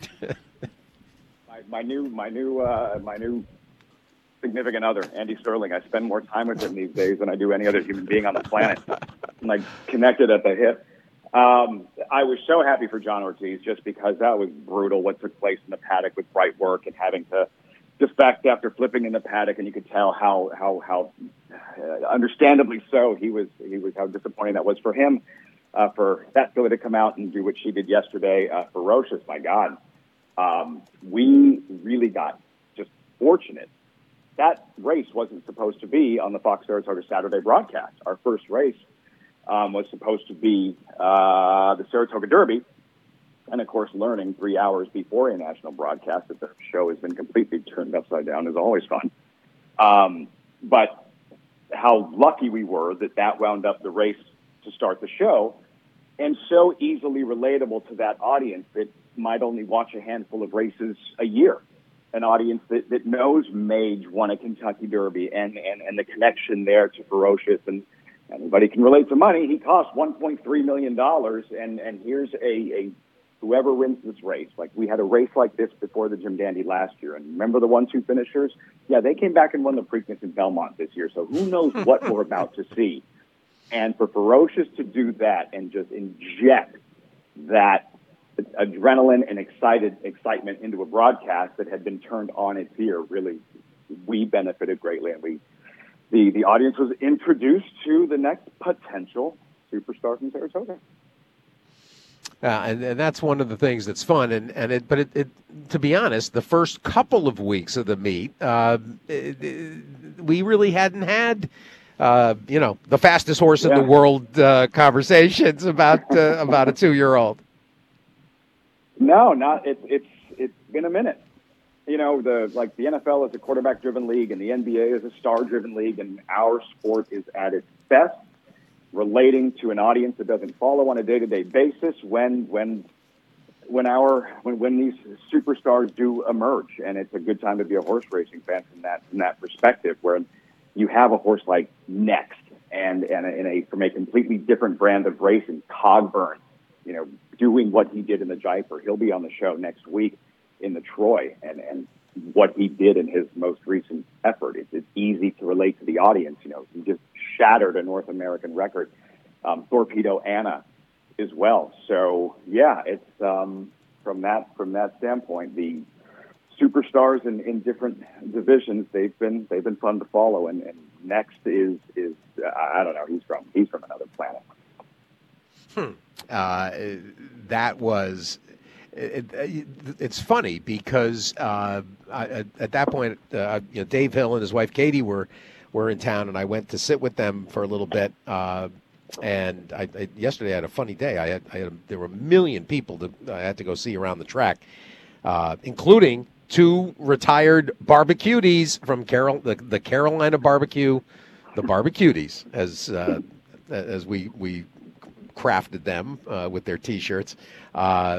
my, my new my new uh, my new significant other, Andy Sterling. I spend more time with him these days than I do any other human being on the planet. I'm like connected at the hip. Um, I was so happy for John Ortiz just because that was brutal what took place in the paddock with Bright Work and having to defect after flipping in the paddock, and you could tell how how how uh, understandably so he was he was how disappointing that was for him. Uh, for that filly to come out and do what she did yesterday, uh, Ferocious, my God, um, we really got just fortunate. That race wasn't supposed to be on the Fox Saratoga Saturday broadcast. Our first race um, was supposed to be uh, the Saratoga Derby. And, of course, learning three hours before a national broadcast that the show has been completely turned upside down is always fun. Um, but how lucky we were that that wound up the race to start the show, and so easily relatable to that audience that might only watch a handful of races a year, an audience that, that knows Mage won a Kentucky Derby and, and, and the connection there to Ferocious. And anybody can relate to money. He cost one point three million dollars, and, and here's a, a whoever wins this race. Like, we had a race like this before the Jim Dandy last year. And remember the one two finishers? Yeah, they came back and won the Preakness in Belmont this year. So who knows what we're about to see. And for Ferocious to do that and just inject that adrenaline and excited excitement into a broadcast that had been turned on its ear, really, we benefited greatly. And we, the, the audience was introduced to the next potential superstar from Saratoga. Uh, and, and that's one of the things that's fun. And, and it, but it, it, to be honest, the first couple of weeks of the meet, uh, it, it, we really hadn't had, uh, you know, the fastest horse yeah. in the world uh, conversations about uh, about a two-year-old. No, not it's it's it's been a minute. You know, the like the N F L is a quarterback-driven league, and the N B A is a star-driven league, and our sport is at its best, relating to an audience that doesn't follow on a day-to-day basis when when when our when, when these superstars do emerge. And it's a good time to be a horse racing fan from that from that perspective, where you have a horse like Next and and in a from a completely different brand of racing, Cogburn, you know, doing what he did in the Jaipur. He'll be on the show next week in the Troy, and and what he did in his most recent effort. It's, it's easy to relate to the audience. You know, he just shattered a North American record. Um, Torpedo Anna as well. So yeah, it's um, from that from that standpoint, the superstars in, in different divisions, they've been they've been fun to follow. And, and Next is is uh, I don't know, he's from he's from another planet. Hmm. Uh, that was. It, it, it's funny because uh, I, at that point, uh, you know, Dave Hill and his wife Katie were were in town, and I went to sit with them for a little bit. Uh, and I, I, yesterday I had a funny day. I had, I had a, there were a million people that I had to go see around the track, uh, including two retired barbecuties from Carol, the, the Carolina Barbecue, the Barbecuties, as uh, as we we crafted them uh, with their T-shirts. Uh,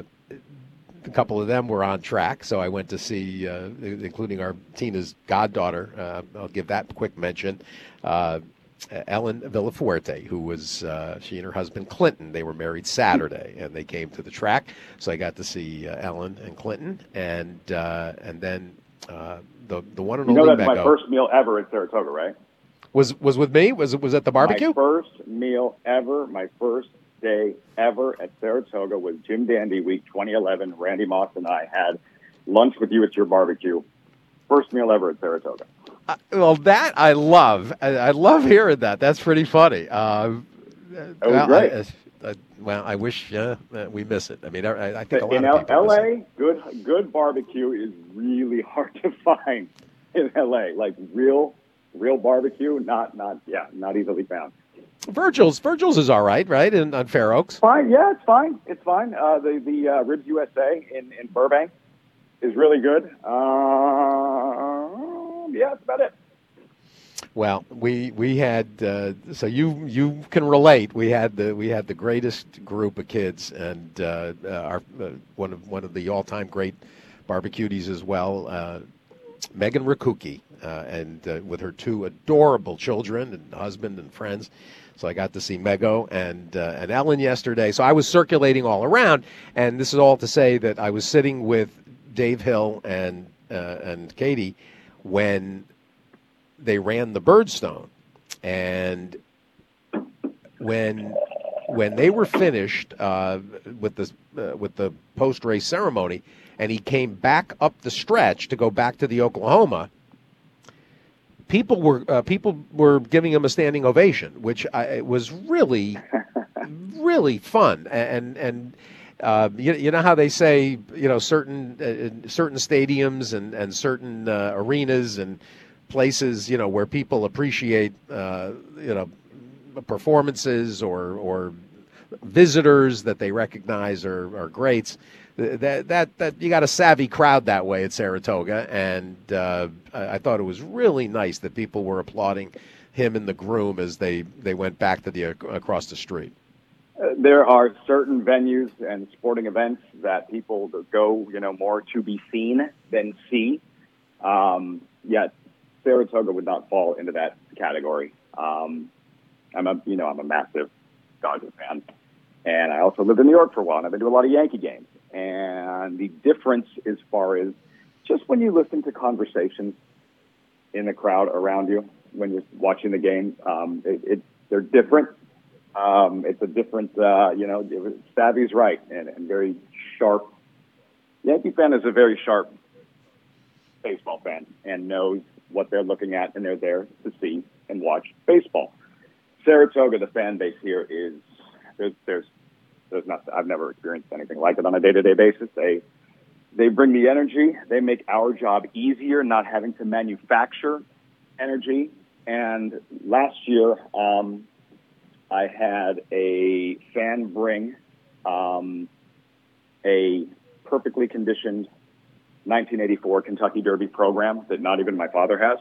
A couple of them were on track, so I went to see, uh, including our Tina's goddaughter. Uh, I'll give that quick mention. Uh, Ellen Villafuerte, who was, uh, she and her husband Clinton, they were married Saturday, and they came to the track. So I got to see uh, Ellen and Clinton, and uh, and then uh, the the one and only. You know, that's Mego my first meal ever at Saratoga, right? Was was with me? Was it was at the barbecue? My first meal ever. My first day ever at Saratoga was Jim Dandy Week twenty eleven. Randy Moss and I had lunch with you at your barbecue. First meal ever at Saratoga. Uh, well, that I love. I, I love hearing that. That's pretty funny. Uh, that was great. I, uh, well, I wish uh, uh, we miss it. I mean, I, I think a lot in of L- people L A, miss it. good good barbecue is really hard to find in L A. Like real real barbecue, not not yeah, not easily found. Virgil's Virgil's is all right, right? In, on Fair Oaks. Fine, yeah, it's fine. It's fine. Uh, the the uh, Ribs U S A in, in Burbank is really good. Uh, yeah, that's about it. Well, we we had uh, so you you can relate. We had the we had the greatest group of kids, and uh, uh, our uh, one of one of the all time great barbecuties as well, uh, Megan Rakuki, uh, and uh, with her two adorable children and husband and friends. So I got to see Mego and uh, and Ellen yesterday. So I was circulating all around, and this is all to say that I was sitting with Dave Hill and uh, and Katie when they ran the Birdstone, and when when they were finished uh, with the uh, with the post race ceremony, and he came back up the stretch to go back to the Oklahoma, people were uh, people were giving him a standing ovation, which I, it was really really fun. And and uh, you, you know how they say, you know, certain uh, certain stadiums and and certain uh, arenas and places, you know, where people appreciate, uh, you know, performances or or visitors that they recognize are, are greats. That that that you got a savvy crowd that way at Saratoga, and uh, I, I thought it was really nice that people were applauding him and the groom as they, they went back to the across the street. Uh, there are certain venues and sporting events that people go, you know, more to be seen than see. Um, yet Saratoga would not fall into that category. Um, I'm a, you know, I'm a massive Dodger fan, and I also lived in New York for a while, and I've been to a lot of Yankee games. And the difference as far as just when you listen to conversations in the crowd around you when you're watching the game, um, it, it, they're different. Um, it's a different, uh, you know, savvy's right and, and very sharp. Yankee fan is a very sharp baseball fan and knows what they're looking at, and they're there to see and watch baseball. Saratoga, the fan base here is there's there's there's not I've never experienced anything like it on a day-to-day basis. They they bring the energy. They make our job easier, not having to manufacture energy. And last year, um, I had a fan bring um, a perfectly conditioned nineteen eighty-four Kentucky Derby program that not even my father has,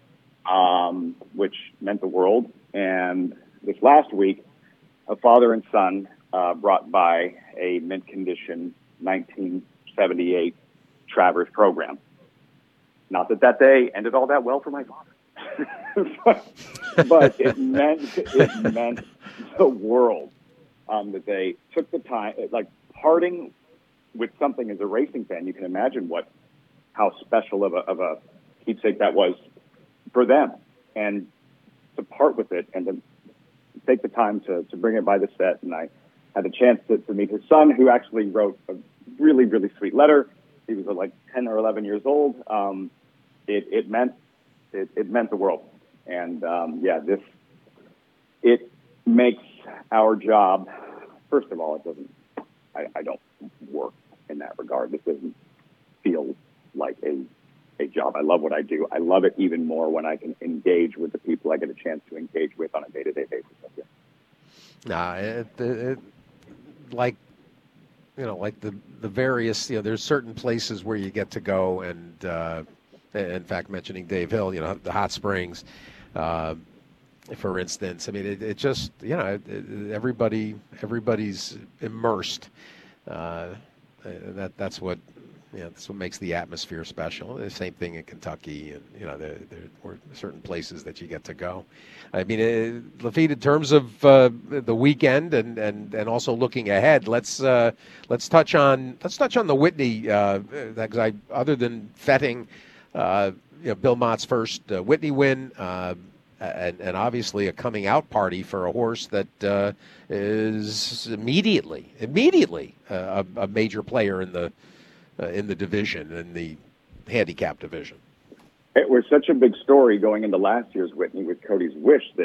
um, which meant the world. And this last week, a father and son uh, brought by a mint condition nineteen seventy-eight Travers program. Not that that day ended all that well for my father, but, but it meant it meant the world um, that they took the time, like parting with something as a racing fan. You can imagine what how special of a, of a keepsake that was for them, and to part with it and to take the time to, to bring it by the set. And I had the chance to, to meet his son, who actually wrote a really, really sweet letter. He was uh, like ten or eleven years old. Um, it, it meant it, it meant the world. And um, yeah, this it makes our job. First of all, it doesn't. I, I don't work in that regard. This doesn't feel like a a job. I love what I do. I love it even more when I can engage with the people I get a chance to engage with on a day-to-day basis. Nah, it, it, it, like, you know, like the, the various, you know, there's certain places where you get to go, and uh, in fact, mentioning Dave Hill, you know, the hot springs, uh, for instance. I mean, it, it just, you know, it, it, everybody, everybody's immersed. Uh, that that's what. Yeah, that's what makes the atmosphere special. The same thing in Kentucky, and you know, there, there were certain places that you get to go. I mean, uh, Lafitte, in terms of uh, the weekend and, and, and also looking ahead, let's uh, let's touch on let's touch on the Whitney. Because uh, I, other than fetting, uh, you know, Bill Mott's first uh, Whitney win, uh, and, and obviously a coming out party for a horse that uh, is immediately immediately uh, a, a major player in the. Uh, in the division, in the handicap division. It was such a big story going into last year's Whitney with Cody's Wish that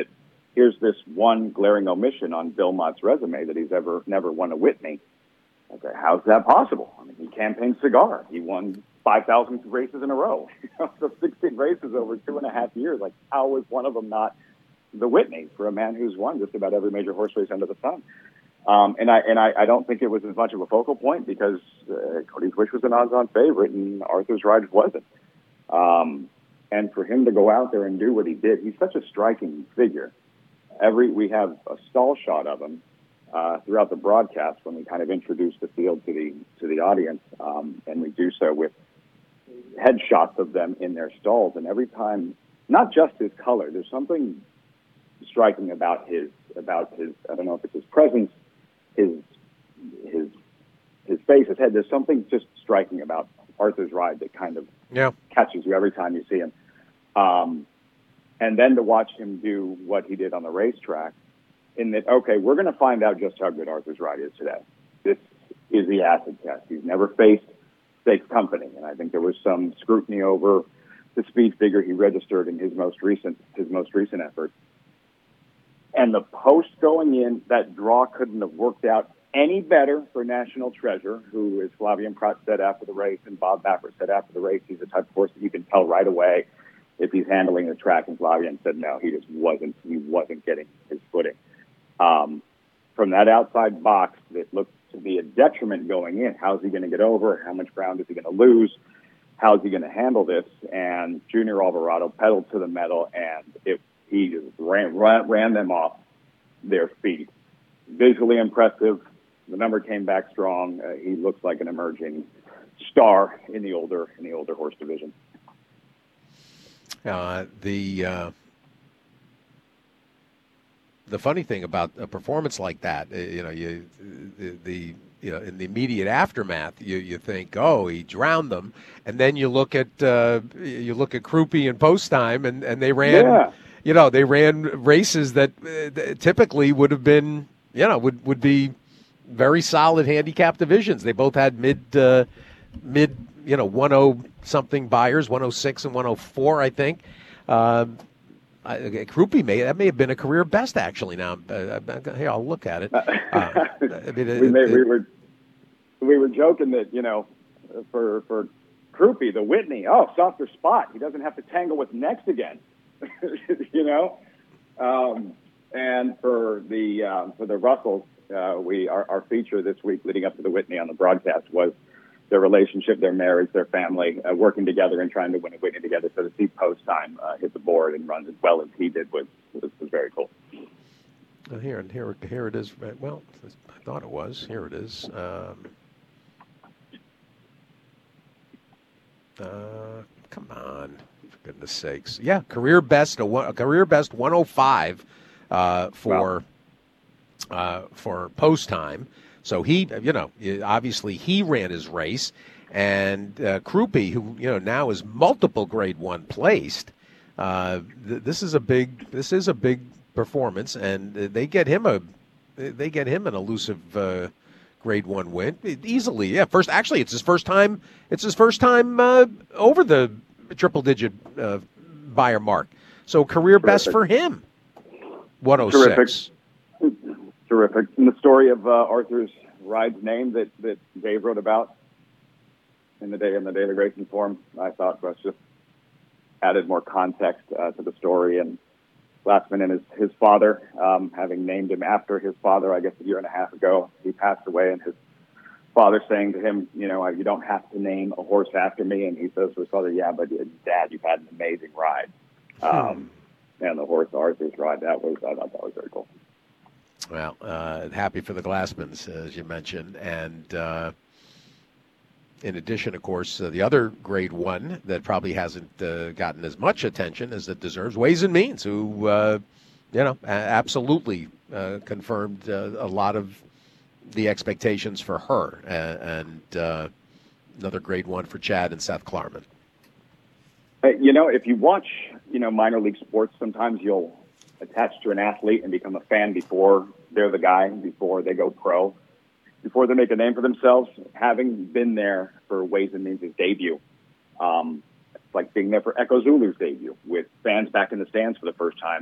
here's this one glaring omission on Bill Mott's resume that he's ever never won a Whitney. Okay, how's that possible? I mean, he campaigned Cigar. He won five thousand races in a row. So sixteen races over two and a half years. Like, how is one of them not the Whitney for a man who's won just about every major horse race under the sun? Um, and I and I, I don't think it was as much of a focal point because uh, Cody's Wish was an odds-on favorite and Arthur's Ride wasn't. Um, and for him to go out there and do what he did, he's such a striking figure. Every we have a stall shot of him uh, throughout the broadcast when we kind of introduce the field to the to the audience, um, and we do so with headshots of them in their stalls. And every time, not just his color, there's something striking about his about his. I don't know if it's his presence, his his his face, his head. There's something just striking about Arthur's Ride that kind of yeah. catches you every time you see him. Um, and then to watch him do what he did on the racetrack, in that, okay, we're going to find out just how good Arthur's Ride is today. This is the acid test. He's never faced fake company, and I think there was some scrutiny over the speed figure he registered in his most recent his most recent effort. And the post going in, that draw couldn't have worked out any better for National Treasure, who, as Flavien Prat said after the race and Bob Baffert said after the race, he's the type of horse that you can tell right away if he's handling the track. And Flavien said no, he just wasn't. He wasn't getting his footing. Um, from that outside box that looked to be a detriment going in, how's he going to get over? How much ground is he going to lose? How's he going to handle this? And Junior Alvarado pedaled to the metal, and it, he just ran, ran, ran them off their feet. Visually impressive. The number came back strong. Uh, he looks like an emerging star in the older in the older horse division. Uh, the uh, the funny thing about a performance like that, uh, you know, you the, the you know in the immediate aftermath, you you think, oh, he drowned them, and then you look at uh, you look at Krupe and Post Time, and, and they ran, yeah. you know, they ran races that uh, typically would have been, you know, would would be very solid handicap divisions. They both had mid uh, mid you know one oh something buyers, one oh six and one oh four, I think. Um, I, Krupe may that may have been a career best actually. Now, uh, here I'll look at it. Uh, I mean, it, we, made, it, we were we were joking that you know for for Krupe, the Whitney, oh, softer spot. He doesn't have to tangle with next again. you know, um, and for the um, for the Russells, uh, we our, our feature this week leading up to the Whitney on the broadcast was their relationship, their marriage, their family, uh, working together and trying to win a Whitney together. So to see Post Time uh, hit the board and run as well as he did was was, was very cool. Uh, here and here, here it is. Well, I thought it was. Here it is. Um, uh, come on, for goodness sakes! Yeah, career best a, a career best one oh five uh, for wow. uh, for Post Time. So he, you know, obviously he ran his race, and uh, Krupe, who you know now is multiple Grade One placed. Uh, th- this is a big, this is a big performance, and they get him a, they get him an elusive uh, Grade One win easily. Yeah, first actually, it's his first time. It's his first time uh, over the triple-digit uh, buyer mark. So career Terrific. best for him. one oh six. Terrific. Terrific. And the story of uh, Arthur's Ride's name that, that Dave wrote about in the day in the Daily Racing Form, I thought was just added more context uh, to the story. And last minute, his, his father, um, having named him after his father, I guess a year and a half ago, he passed away, and his father saying to him, you know, you don't have to name a horse after me. And he says to his father, yeah, but Dad, you've had an amazing ride. Um, hmm. And the horse Arthur's Ride, that was, I thought that was very cool. Well, uh, happy for the Glassmans, as you mentioned. And uh, in addition, of course, uh, the other Grade One that probably hasn't uh, gotten as much attention as it deserves, Ways and Means, who, uh, you know, absolutely uh, confirmed uh, a lot of the expectations for her. Uh, and uh, another Grade One for Chad and Seth Klarman. Uh, you know, if you watch, you know, minor league sports, sometimes you'll attached to an athlete and become a fan before they're the guy, before they go pro, before they make a name for themselves. Having been there for Ways and Means' debut, um, it's like being there for Echo Zulu's debut with fans back in the stands for the first time.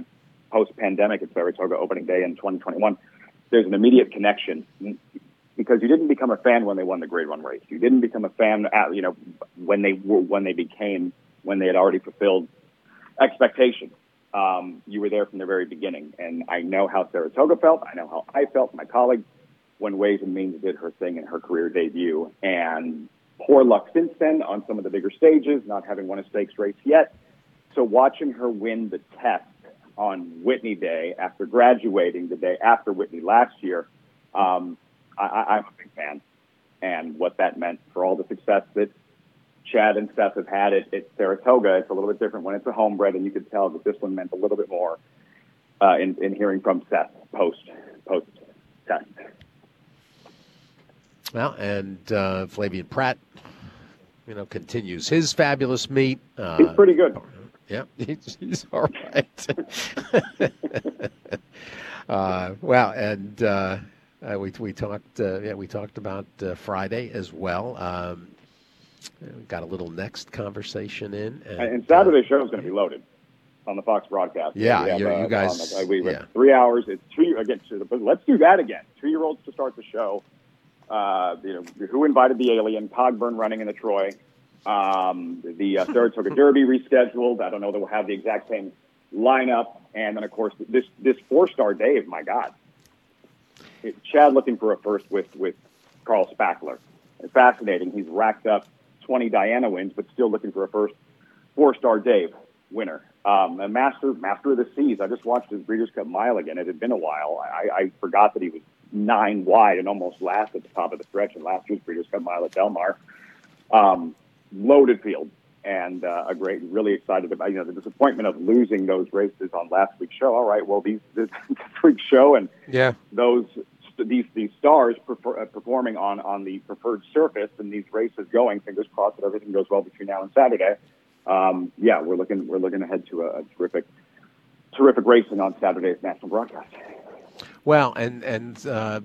post-pandemic at Saratoga opening day in twenty twenty-one, there's an immediate connection because you didn't become a fan when they won the Grade One race. You didn't become a fan, at, you know, when they were when they became when they had already fulfilled expectations. Um, you were there from the very beginning, and I know how Saratoga felt. I know how I felt, my colleagues, when Ways and Means did her thing in her career debut. And poor luck since then on some of the bigger stages, not having won a stakes race yet. So watching her win the test on Whitney Day after graduating the day after Whitney last year, um, I, I'm a big fan. And what that meant for all the success that Chad and Seth have had it at Saratoga, it's a little bit different when it's a homebred, and you could tell that this one meant a little bit more uh, in, in hearing from Seth post post test. Well, and uh, Flavien Prat, you know, continues his fabulous meet. Uh, he's pretty good. Yeah, he's, he's all right. uh, well, and uh, uh, we we talked uh, yeah we talked about uh, Friday as well. Um, we got a little next conversation in, and, and Saturday's show is going to be loaded on the Fox broadcast. Yeah, we have, you, uh, you guys. The, we yeah. three hours. It's two again. Let's do that again. Two-year-olds to start the show. Uh, you know, who invited the alien? Cogburn running in the Troy. Um, the uh, Saratoga Derby rescheduled. I don't know that we'll have the exact same lineup. And then, of course, this this four-star Dave. My God, it, Chad looking for a first with with Carl Spackler. It's fascinating. He's racked up twenty Diana wins, but still looking for a first four-star Dave winner. Um, a master master of the seas. I just watched his Breeders' Cup Mile again. It had been a while. I, I forgot that he was nine wide and almost last at the top of the stretch in last year's Breeders' Cup Mile at Del Mar. Um, loaded field and uh, a great, really excited about, you know, the disappointment of losing those races on last week's show. All right, well, these this, this week's show and yeah, those these these stars prefer, uh, performing on, on the preferred surface and these races going. Fingers crossed that everything goes well between now and Saturday. Um, yeah, we're looking we're looking ahead to a, a terrific terrific racing on Saturday's national broadcast. Well, and and uh,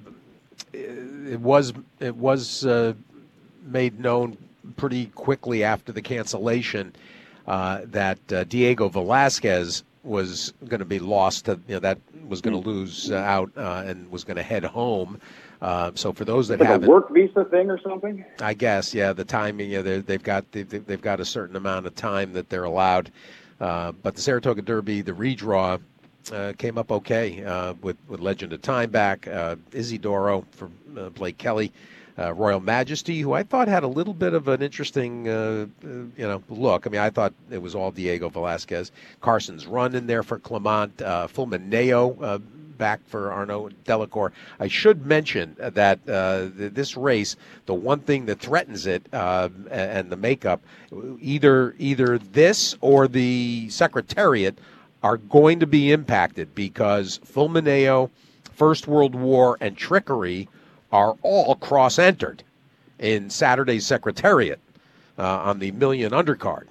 it was it was uh, made known pretty quickly after the cancellation uh, that uh, Diego Velasquez was going to be lost. To, you know, that was going to lose uh, out uh, and was going to head home. Uh, so for those that like haven't, a work visa thing or something, I guess, yeah, the timing. Yeah, they've got they've, they've got a certain amount of time that they're allowed. Uh, but the Saratoga Derby, the redraw. Uh, came up okay uh, with, with Legend of Time back, uh, Isidoro for uh, Blake Kelly, uh, Royal Majesty, who I thought had a little bit of an interesting, uh, uh, you know, look. I mean, I thought it was all Diego Velasquez. Carson's Run in there for Clement, uh, Fulmineo uh, back for Arnaud Delacour. I should mention that uh, th- this race, the one thing that threatens it uh, and the makeup, either either this or the Secretariat are going to be impacted because Fulmineo, First World War, and Trickery are all cross-entered in Saturday's Secretariat uh, on the Million undercard.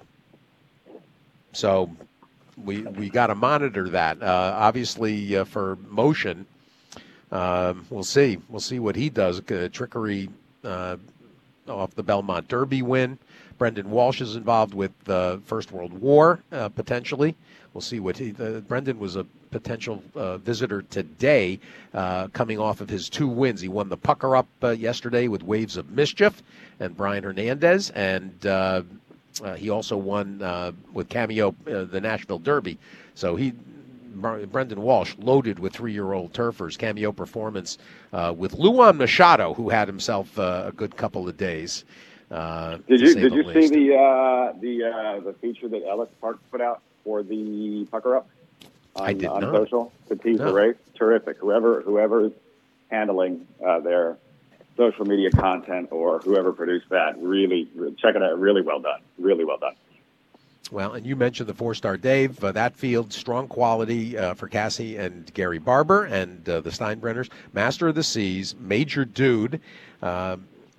So we we got to monitor that. Uh, obviously, uh, for Motion, um, we'll see. We'll see what he does. Uh, Trickery uh, off the Belmont Derby win. Brendan Walsh is involved with uh, First World War, uh, potentially. We'll see what he. Uh, Brendan was a potential uh, visitor today, uh, coming off of his two wins. He won the Pucker Up uh, yesterday with Waves of Mischief and Brian Hernandez, and uh, uh, he also won uh, with Cameo uh, the Nashville Derby. So he, Brendan Walsh, loaded with three-year-old turfers. Cameo performance uh, with Luan Machado, who had himself uh, a good couple of days. Uh, did you did you least. see the uh, the uh, the feature that Ellis Park put out for the Pucker Up on, I did on not. social to tease no. the race? Terrific. Whoever whoever is handling uh, their social media content or whoever produced that, really check it out. Really well done. Really well done. Well, and you mentioned the four-star Dave. Uh, that field, strong quality uh, for Cassie and Gary Barber and uh, the Steinbrenners. Master of the Seas, Major Dude. Uh,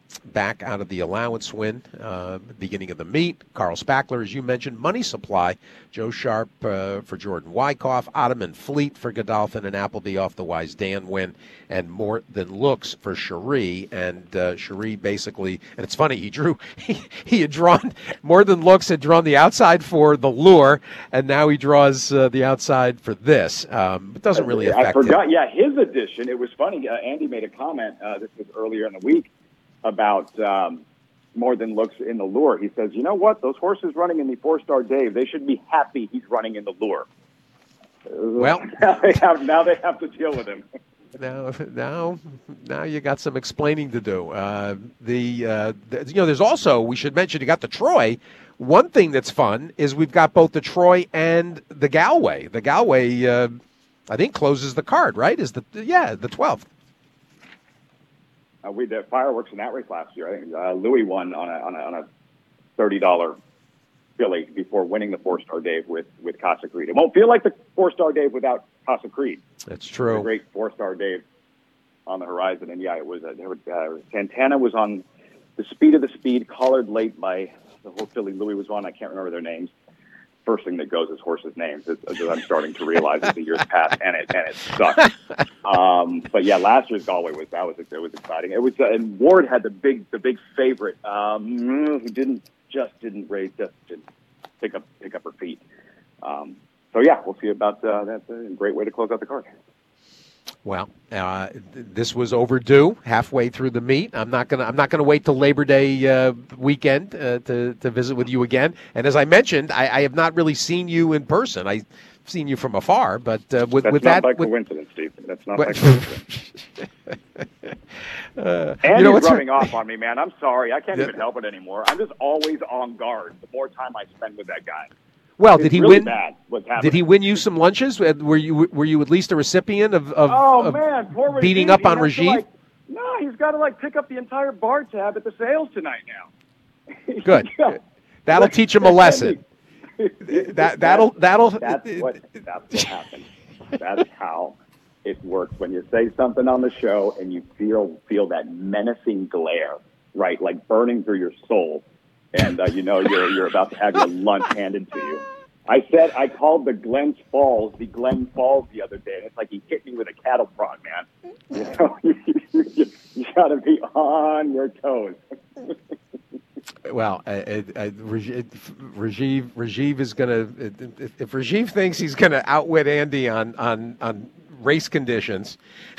back out of the allowance win, uh, beginning of the meet. Carl Spackler, as you mentioned, Money Supply, Joe Sharp uh, for Jordan Wyckoff, Ottoman Fleet for Godolphin and Appleby off the Wise Dan win, and More Than Looks for Cherie. And uh, Cherie basically, and it's funny, he drew, he, he had drawn, More Than Looks had drawn the outside for the lure, and now he draws uh, the outside for this. Um, it doesn't really affect I forgot, him. yeah, his edition, it was funny. Uh, Andy made a comment, uh, this was earlier in the week, about um, More Than Looks in the lure. He says, you know what? Those horses running in the four-star Dave, they should be happy he's running in the lure. Well, now they have, now they have to deal with him. Now, now, now you got some explaining to do. Uh, the, uh, the, you know, there's also, we should mention, you got the Troy. One thing that's fun is we've got both the Troy and the Galway. The Galway, uh, I think, closes the card, right? Is the yeah the twelfth. Uh, we did fireworks in that race last year. I think uh, Louis won on a on a, on a thirty dollar filly before winning the four star Dave with with Casa Creed. It won't feel like the four star Dave without Casa Creed. That's true. A great four star Dave on the horizon, and yeah, it was. Uh, there was uh, Santana was on the speed of the speed, collared late by the whole filly Louis was on. I can't remember their names. First thing that goes is horses' names. It's, it's, I'm starting to realize as the years pass, and it and it sucks. Um, but yeah, last year's Galway was that was it was exciting. It was uh, and Ward had the big the big favorite um, who didn't just didn't raise just didn't pick up pick up her feet. Um, so yeah, we'll see about uh, that. A great way to close out the card. Well, uh, this was overdue halfway through the meet. I'm not gonna. I'm not gonna wait till Labor Day uh, weekend uh, to to visit with you again. And as I mentioned, I, I have not really seen you in person. I've seen you from afar, but uh, with That's with not that, by with, coincidence, Steve. That's not what, by coincidence. uh, Andy's you know, what's rubbing her, off on me, man. I'm sorry. I can't yeah. even help it anymore. I'm just always on guard. The more time I spend with that guy. Well, it's did he really win? Bad what's Did he win you some lunches? Were you were you at least a recipient of, of, oh, of man, poor beating Rajiv. up on He has to, Rajiv? like, no, he's got to like pick up the entire bar tab at the sales tonight now. Good. Yeah. That'll teach him a lesson. that that'll that'll. That's what that's what happens. That's how it works when you say something on the show and you feel feel that menacing glare, right, like burning through your soul. And uh, you know you're you're about to have your lunch handed to you. I said I called the Glens Falls the Glen Falls the other day, and it's like he hit me with a cattle prod, man. You know, you, you got to be on your toes. Well, uh, uh, uh, Rajiv Rajiv is going to if, if Rajiv thinks he's going to outwit Andy on on on race conditions,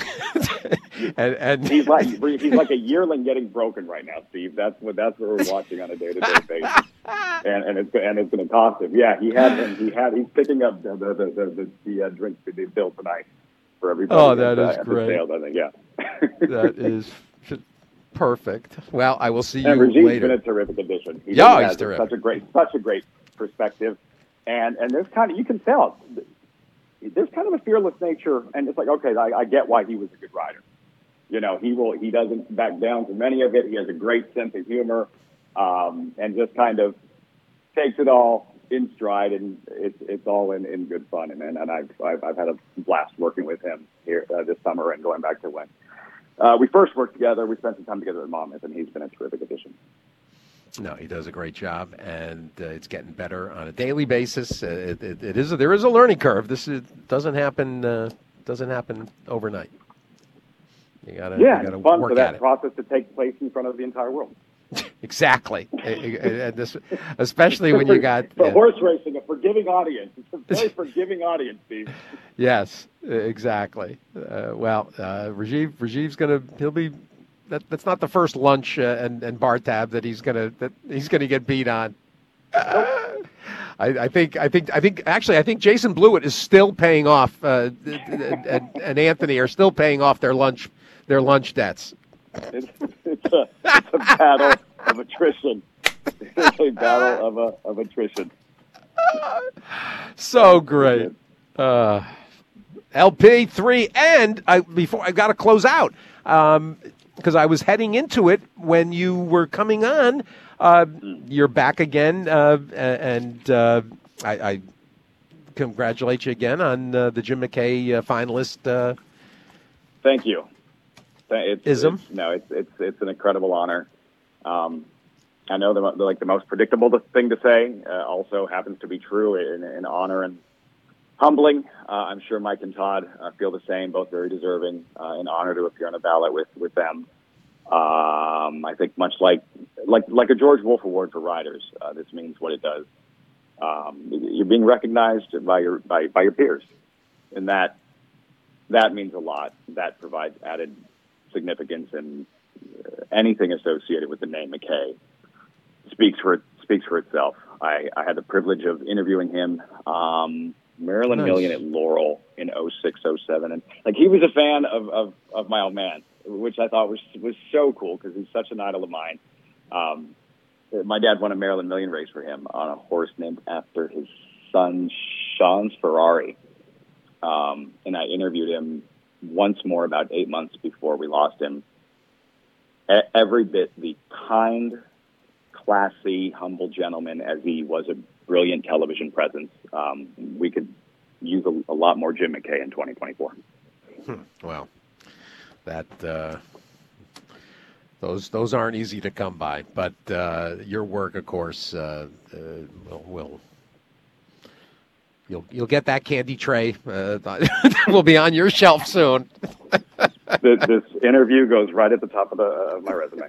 and, and he's like he's like a yearling getting broken right now, Steve. That's what that's what we're watching on a day to day basis, and and it's and it's going to cost him. Yeah, he had him. He had he's picking up the the the the, the uh, drinks that they built tonight for everybody. Oh, that at, is uh, great. Sales, I think. Yeah, that is perfect. Well, I will see you and Rajiv's later. been a terrific addition. He yeah, has he's terrific. Such a great such a great perspective, and and there's kind of you can tell. There's kind of a fearless nature, and it's like, okay, I, I get why he was a good rider. You know, he will, he doesn't back down from any of it. He has a great sense of humor, um, and just kind of takes it all in stride, and it's it's all in, in good fun. And and I've, I've I've had a blast working with him here uh, this summer, and going back to when uh, we first worked together. We spent some time together at Monmouth, and he's been a terrific addition. No, he does a great job, and uh, it's getting better on a daily basis. Uh, it, it, it is a, there is a learning curve. This is, doesn't happen uh, doesn't happen overnight. You gotta yeah, you gotta it's fun work for that at it. process to take place in front of the entire world. Exactly, and this, especially when you got for yeah. horse racing, a forgiving audience. It's a very forgiving audience, Steve. Yes, exactly. Uh, well, uh, Rajiv Rajiv's gonna he'll be. That, that's not the first lunch uh, and, and bar tab that he's gonna that he's gonna get beat on. Uh, I, I think I think I think actually I think Jason Blewett is still paying off uh, and, and Anthony are still paying off their lunch their lunch debts. It's, it's, a, it's a battle of attrition. It's a battle of a, of attrition. So great. Uh, L P three, and I before I got to close out. Um, because I was heading into it when you were coming on. Uh, you're back again, uh, and uh, I, I congratulate you again on uh, the Jim McKay uh, finalist. Uh, Thank you. It's, Ism? It's, no, it's it's it's an incredible honor. Um, I know the, the like the most predictable thing to say uh, also happens to be true in, in honor and humbling. Uh, I'm sure Mike and Todd uh, feel the same, both very deserving uh, and honored to appear on a ballot with, with them. Um, I think much like, like, like a George Wolf Award for riders, uh, this means what it does. Um, you're being recognized by your, by, by your peers. And that, that means a lot. That provides added significance, and uh, anything associated with the name McKay speaks for, speaks for itself. I, I had the privilege of interviewing him, um, Maryland Nice. Million at Laurel in oh six, oh seven. And like, he was a fan of, of, of my old man, which I thought was, was so cool because he's such an idol of mine. Um, my dad won a Maryland Million race for him on a horse named after his son, Sean's Ferrari. Um, and I interviewed him once more about eight months before we lost him. E- every bit the kind, classy, humble gentleman as he was a brilliant television presence. Um, we could use a, a lot more Jim McKay in twenty twenty-four. Hmm. Well, that uh, those those aren't easy to come by, but uh, your work, of course, uh, uh, will, will you'll you'll get that candy tray. Uh, will be on your shelf soon. this, this interview goes right at the top of the of my resume.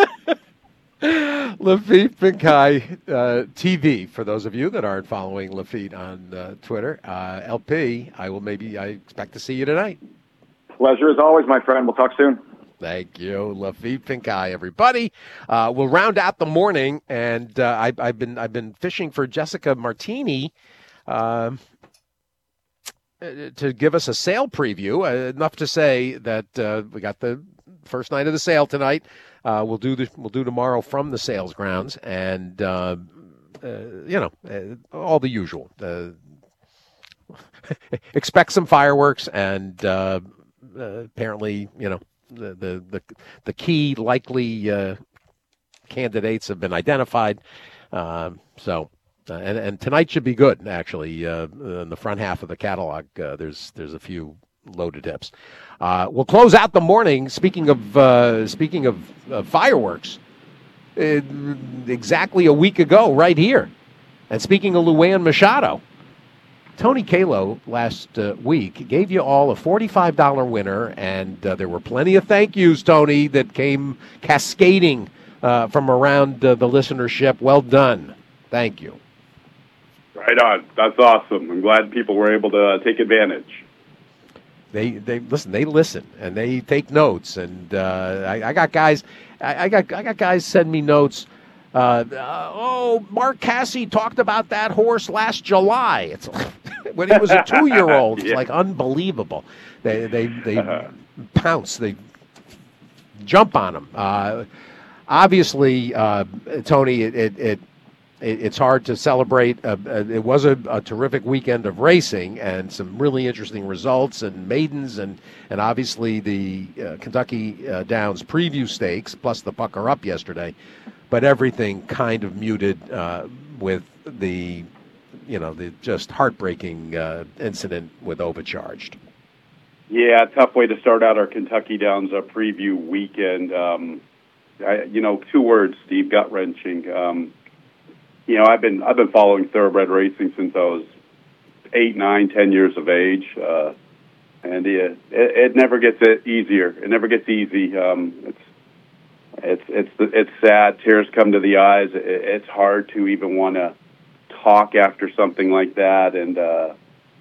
Lafitte Pincay uh, T V, for those of you that aren't following Lafitte on uh, Twitter. Uh, L P, I will maybe, I expect to see you tonight. Pleasure as always, my friend. We'll talk soon. Thank you, Lafitte Pincay, everybody. Uh, we'll round out the morning, and uh, I, I've been I've been fishing for Jessica Martini uh, to give us a sale preview. Uh, enough to say that uh, we got the first night of the sale tonight. Uh, we'll do the, we'll do tomorrow from the sales grounds, and uh, uh, you know uh, all the usual. Uh, expect some fireworks, and uh, uh, apparently, you know, the the the, the key likely uh, candidates have been identified. Uh, so, uh, and and tonight should be good. Actually, uh, in the front half of the catalog, uh, there's there's a few loaded hips. Uh, we'll close out the morning. Speaking of uh, speaking of uh, fireworks, uh, exactly a week ago, right here. And speaking of Luann Machado, Tony Kalo last uh, week gave you all a forty-five dollars winner, and uh, there were plenty of thank yous, Tony, that came cascading uh, from around uh, the listenership. Well done. Thank you. Right on. That's awesome. I'm glad people were able to uh, take advantage. They they listen. They listen and they take notes. And uh, I, I got guys. I, I got I got guys send me notes. Uh, uh, oh, Mark Cassie talked about that horse last July. It's when he was a two-year-old. It's yeah. like unbelievable. They they they uh-huh. pounce. They jump on him. Uh, obviously, uh, Tony, it. it, it It's hard to celebrate. Uh, it was a, a terrific weekend of racing and some really interesting results and maidens and, and obviously the uh, Kentucky uh, Downs preview stakes plus the pucker up yesterday. But everything kind of muted uh, with the, you know, the just heartbreaking uh, incident with Overcharged. Yeah, tough way to start out our Kentucky Downs uh, preview weekend. Um, I, you know, two words, Steve, gut-wrenching. Um, You know, I've been I've been following thoroughbred racing since I was eight, nine, ten years of age, uh, and yeah, it, it never gets easier. It never gets easy. Um, it's it's it's it's sad. Tears come to the eyes. It, it's hard to even want to talk after something like that, and uh,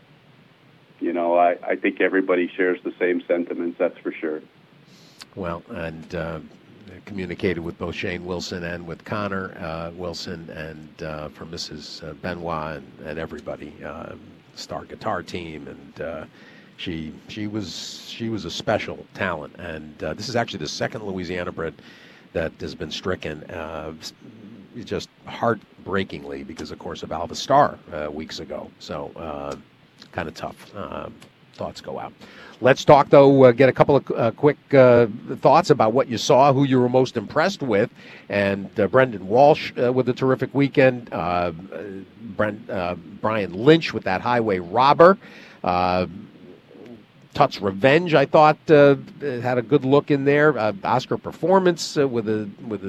you know, I, I think everybody shares the same sentiments. That's for sure. Well, and. Uh... communicated with both Shane Wilson and with Connor uh, Wilson, and uh, for Missus Benoit and, and everybody, uh, Star Guitar Team, and uh, she she was she was a special talent. And uh, this is actually the second Louisiana bred that has been stricken, uh, just heartbreakingly, because of course of Alva Star uh, weeks ago. So uh, kind of tough. Uh, thoughts go out. Let's talk, though, uh, get a couple of uh, quick uh, thoughts about what you saw, who you were most impressed with. And uh, Brendan Walsh uh, with a terrific weekend. Uh, Brent, uh, Brian Lynch with that Highway Robber. Uh, Tut's Revenge, I thought, uh, had a good look in there. Uh, Oscar Performance uh, with a with a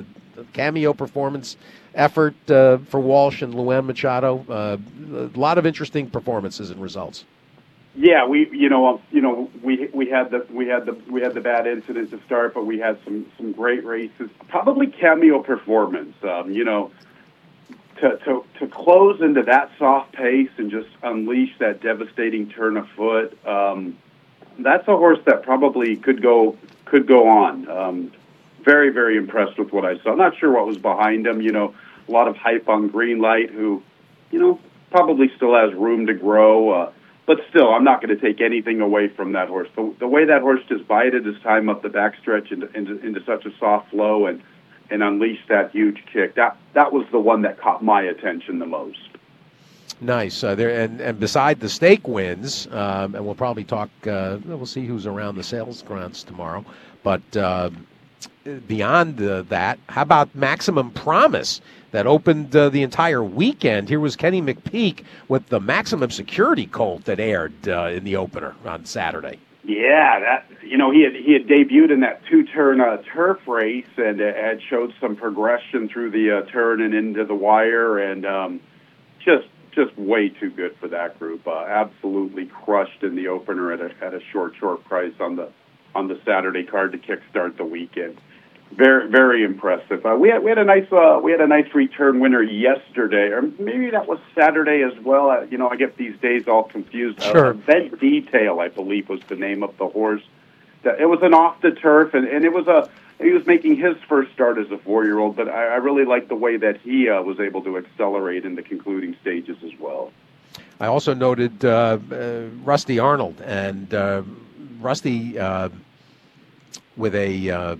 cameo performance effort uh, for Walsh and Luan Machado. Uh, a lot of interesting performances and results. Yeah, we you know you know we we had the we had the we had the bad incident to start, but we had some some great races. Probably cameo performance. Um, you know, to to to close into that soft pace and just unleash that devastating turn of foot. Um, that's a horse that probably could go could go on. Um, very very impressed with what I saw. Not sure what was behind him. You know, a lot of hype on Greenlight, who, you know, probably still has room to grow. Uh, But still, I'm not going to take anything away from that horse. The, the way that horse just bided his time up the backstretch into, into, into such a soft flow and, and unleashed that huge kick, that that was the one that caught my attention the most. Nice. Uh, there and, and beside the stake wins, um, and we'll probably talk, uh, we'll see who's around the sales grounds tomorrow. But uh, beyond uh, that, how about Maximum Promise? That opened uh, the entire weekend. Here was Kenny McPeak with the Maximum Security colt that aired uh, in the opener on Saturday. Yeah, that you know he had he had debuted in that two-turn uh, turf race and uh, had showed some progression through the uh, turn and into the wire, and um, just just way too good for that group. Uh, absolutely crushed in the opener at a at a short short price on the on the Saturday card to kickstart the weekend. Very, very impressive. Uh, we had we had a nice uh, we had a nice return winner yesterday, or maybe that was Saturday as well. Uh, you know, I get these days all confused. Sure. Uh, Event Detail, I believe, was the name of the horse. It was an off the turf, and, and it was a he was making his first start as a four year old. But I, I really liked the way that he uh, was able to accelerate in the concluding stages as well. I also noted uh, uh, Rusty Arnold and uh, Rusty uh, with a. Uh,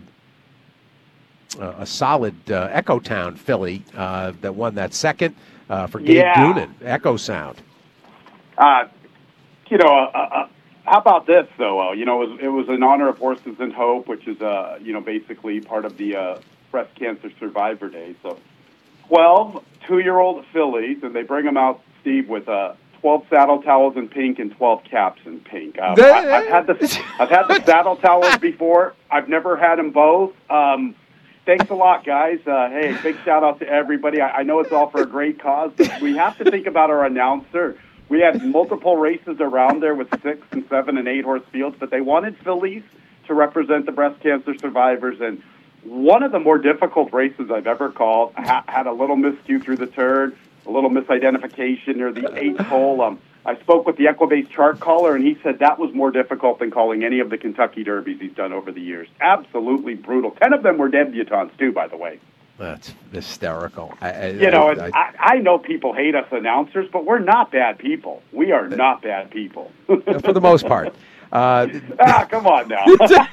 Uh, a solid uh, Echo Town filly uh, that won that second uh, for Gabe yeah. Doonan, Echo Sound. Uh, you know, uh, uh, how about this, though? Uh, you know, it was, it was in honor of Horses and Hope, which is, uh, you know, basically part of the uh, Breast Cancer Survivor Day. So twelve two-year-old fillies, and they bring them out, Steve, with uh, twelve saddle towels in pink and twelve caps in pink. Um, I, I've had the I've had the saddle towels before. I've never had them both. Um, Thanks a lot, guys. Uh, hey, big shout-out to everybody. I, I know it's all for a great cause, but we have to think about our announcer. We had multiple races around there with six and seven and eight horse fields, but they wanted fillies to represent the breast cancer survivors, and one of the more difficult races I've ever called ha- had a little miscue through the turn, a little misidentification near the eighth hole. Um, I spoke with the Equibase chart caller, and he said that was more difficult than calling any of the Kentucky Derbies he's done over the years. Absolutely brutal. Ten of them were debutantes, too, by the way. That's hysterical. I, I, you know, I, I, I know people hate us announcers, but we're not bad people. We are not bad people. For the most part. Uh, ah, come on now.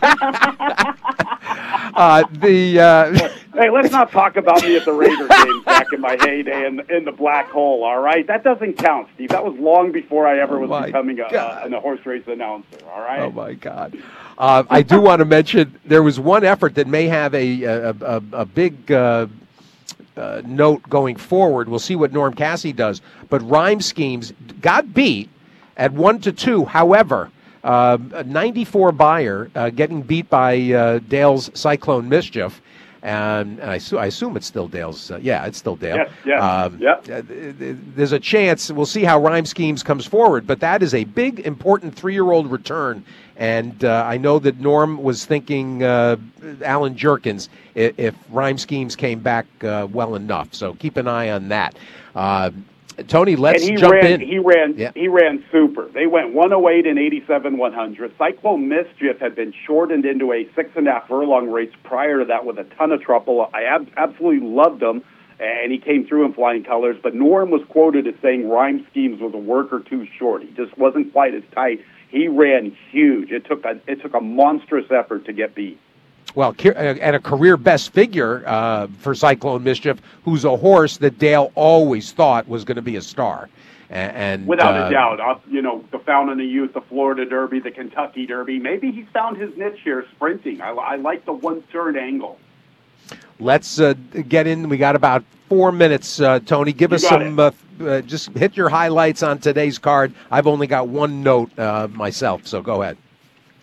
uh, the uh, hey, let's not talk about me at the Raider games back in my heyday in, in the black hole. All right, that doesn't count, Steve. That was long before I ever oh was becoming a, a, a horse race announcer. All right. Oh my God. Uh, I do want to mention there was one effort that may have a a, a, a big uh, uh, note going forward. We'll see what Norm Cassie does. But Rhyme Schemes got beat at one to two. However. Uh, a ninety-four buyer uh, getting beat by uh, Dale's Cyclone Mischief, and, and I, su- I assume it's still Dale's. Uh, yeah, it's still Dale. Yes, yes, um, yep. uh, there's a chance we'll see how Rhyme Schemes comes forward, but that is a big, important three-year-old return. And uh, I know that Norm was thinking uh, Alan Jerkins if, if Rhyme Schemes came back uh, well enough. So keep an eye on that. Uh, Tony, let's and he jump ran, in. He ran. Yeah. He ran super. They went one oh eight and eighty-seven one hundred. Cyclone Mischief had been shortened into a six and a half furlong race prior to that with a ton of trouble. I ab- absolutely loved him, and he came through in flying colors. But Norm was quoted as saying Rhyme Schemes was a work or two short. He just wasn't quite as tight. He ran huge. It took a it took a monstrous effort to get beat. Well, and a career best figure uh, for Cyclone Mischief, who's a horse that Dale always thought was going to be a star. And, and without uh, a doubt, uh, you know, the Fountain of Youth, the Florida Derby, the Kentucky Derby. Maybe he's found his niche here, sprinting. I, I like the one-turn angle. Let's uh, get in. We got about four minutes, uh, Tony. Give You us got some, uh, uh, just hit your highlights on today's card. I've only got one note uh, myself, so go ahead.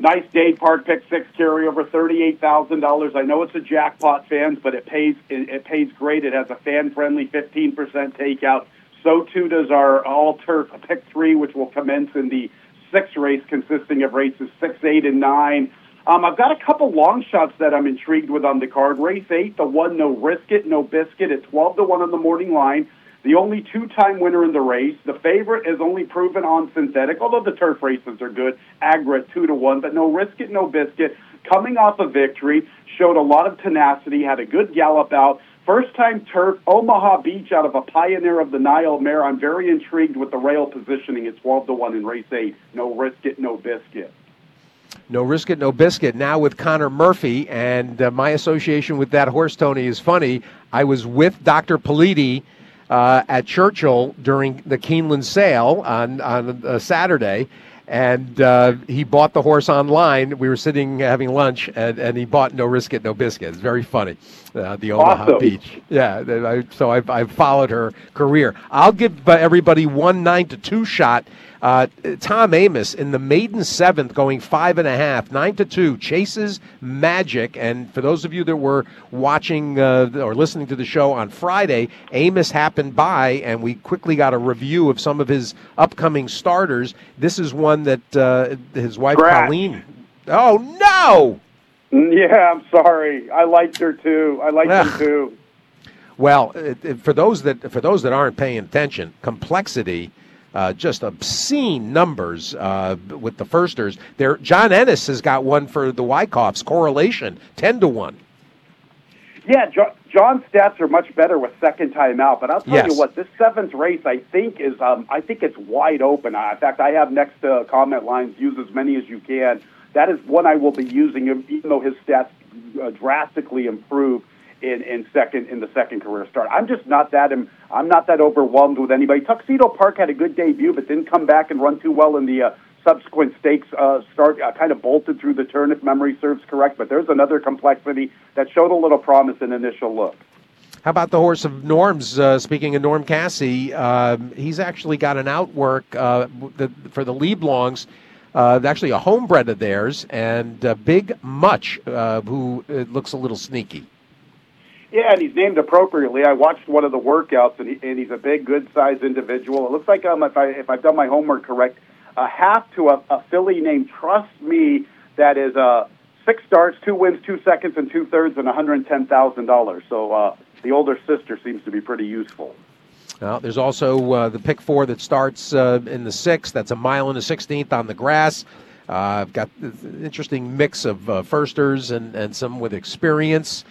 Nice Dade Park pick six carryover, thirty-eight thousand dollars. I know it's a jackpot, fans, but it pays it, it pays great. It has a fan-friendly fifteen percent takeout. So, too, does our all-turf pick three, which will commence in the sixth race, consisting of races six, eight, and nine. Um, I've got a couple long shots that I'm intrigued with on the card. Race eight, the one, No Risk It, No Biscuit, at twelve to one on the morning line. The only two-time winner in the race. The favorite is only proven on synthetic, although the turf races are good. Agra at two to one, but No Risk It, No Biscuit, coming off a victory, showed a lot of tenacity, had a good gallop out. First-time turf, Omaha Beach out of a Pioneer of the Nile mare. I'm very intrigued with the rail positioning at twelve to one in race eight. No Risk It, No Biscuit. No Risk It, No Biscuit. Now with Connor Murphy, and uh, my association with that horse, Tony, is funny. I was with Doctor Politi uh, at Churchill during the Keeneland sale on, on a Saturday, and uh, he bought the horse online. We were sitting having lunch, and, and he bought No Risk It, No Biscuit. It's very funny, uh, the Omaha awesome. Beach. Yeah, I, so I've, I've followed her career. I'll give uh, everybody one nine to two shot. Uh, Tom Amoss in the maiden seventh, going five and a half, nine to two, chases Magic. And for those of you that were watching uh, or listening to the show on Friday, Amoss happened by, and we quickly got a review of some of his upcoming starters. This is one that uh, his wife Scratch. Colleen. Oh no! Yeah, I'm sorry. I liked her too. I liked Ugh. her too. Well, it, it, for those that for those that aren't paying attention, Complexity. Uh, just obscene numbers uh, with the firsters. There, John Ennis has got one for the Wyckoffs. Correlation, ten to one. Yeah, jo- John's stats are much better with second time out. But I'll tell Yes. you what, this seventh race, I think is, um, I think it's wide open. Uh, in fact, I have next to comment lines. Use as many as you can. That is one I will be using, even though his stats uh, drastically improve in, in second in the second career start. I'm just not that. I'm, I'm not that overwhelmed with anybody. Tuxedo Park had a good debut, but didn't come back and run too well in the uh, subsequent stakes uh, start. Uh, kind of bolted through the turn, if memory serves correct. But there's another Complexity that showed a little promise in initial look. How about the horse of Norm's? Uh, speaking of Norm Cassie, um, he's actually got an outwork uh, the, for the Leblongs. Uh, actually, a homebred of theirs, and uh, Big Much, uh, who uh, looks a little sneaky. Yeah, and he's named appropriately. I watched one of the workouts, and, he, and he's a big, good-sized individual. It looks like, um, if, I, if I've done my homework correct, a half to a, a filly named Trust Me that is uh, six starts, two wins, two seconds, and two-thirds, and one hundred ten thousand dollars. So uh, the older sister seems to be pretty useful. Well, there's also uh, the pick four that starts uh, in the sixth. That's a mile and a sixteenth on the grass. Uh, I've got an interesting mix of uh, firsters and, and some with experience.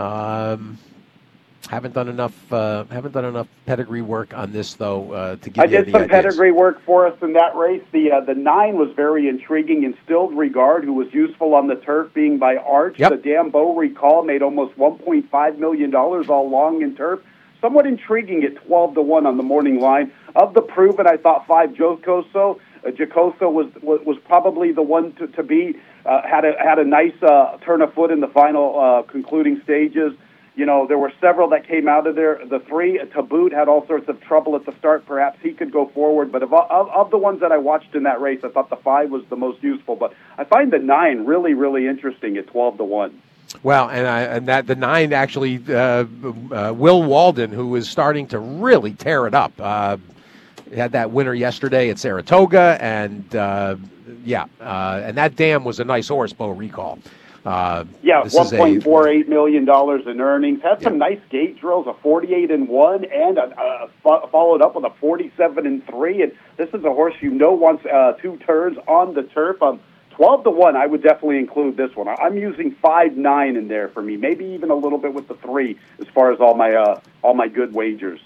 Um, haven't done enough. Uh, haven't done enough pedigree work on this though uh, to give I you did the some ideas. pedigree work for us in that race. The uh, the nine was very intriguing. Instilled Regard, who was useful on the turf, being by Arch. Yep. The Dambeau Recall made almost one point five million dollars all long in turf. Somewhat intriguing at twelve to one on the morning line. Of the proven, I thought five Jocoso. Uh, Jocoso was, was was probably the one to, to beat. Uh, had a had a nice uh, turn of foot in the final uh, concluding stages. You know, there were several that came out of there. The three, Taboot, had all sorts of trouble at the start. Perhaps he could go forward. But of, of, of the ones that I watched in that race, I thought the five was the most useful. But I find the nine really, really interesting at twelve to one. Well, and I, and that the nine actually, uh, uh, Will Walden, who is starting to really tear it up. Uh, had that winner yesterday at Saratoga, and uh, yeah, uh, and that dam was a nice horse, Beau Recall. Uh, yeah, this one is a- point four eight million dollars in earnings. Had some Yeah. nice gate drills, a forty-eight and one, and a, a, fo- followed up with a forty-seven and three. And this is a horse you know wants uh, two turns on the turf. Um, twelve to one, I would definitely include this one. I'm using five nine in there for me, maybe even a little bit with the three as far as all my uh, all my good wagers.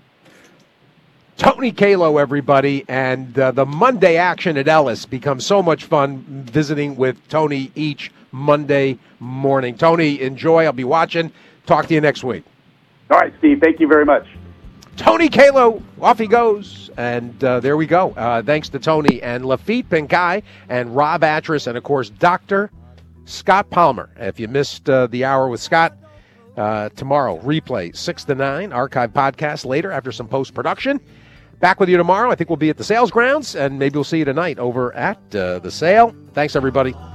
Tony Kalo, everybody, and uh, the Monday action at Ellis becomes so much fun visiting with Tony each Monday morning. Tony, enjoy. I'll be watching. Talk to you next week. All right, Steve, thank you very much. Tony Kalo, off he goes. And uh, there we go. Uh, thanks to Tony and Lafitte Pinkai and Rob Atras and, of course, Doctor Scott Palmer. If you missed uh, the hour with Scott, uh, tomorrow, replay six to nine, archive podcast later after some post-production. Back with you tomorrow. I think we'll be at the sales grounds, and maybe we'll see you tonight over at uh, the sale. Thanks, everybody.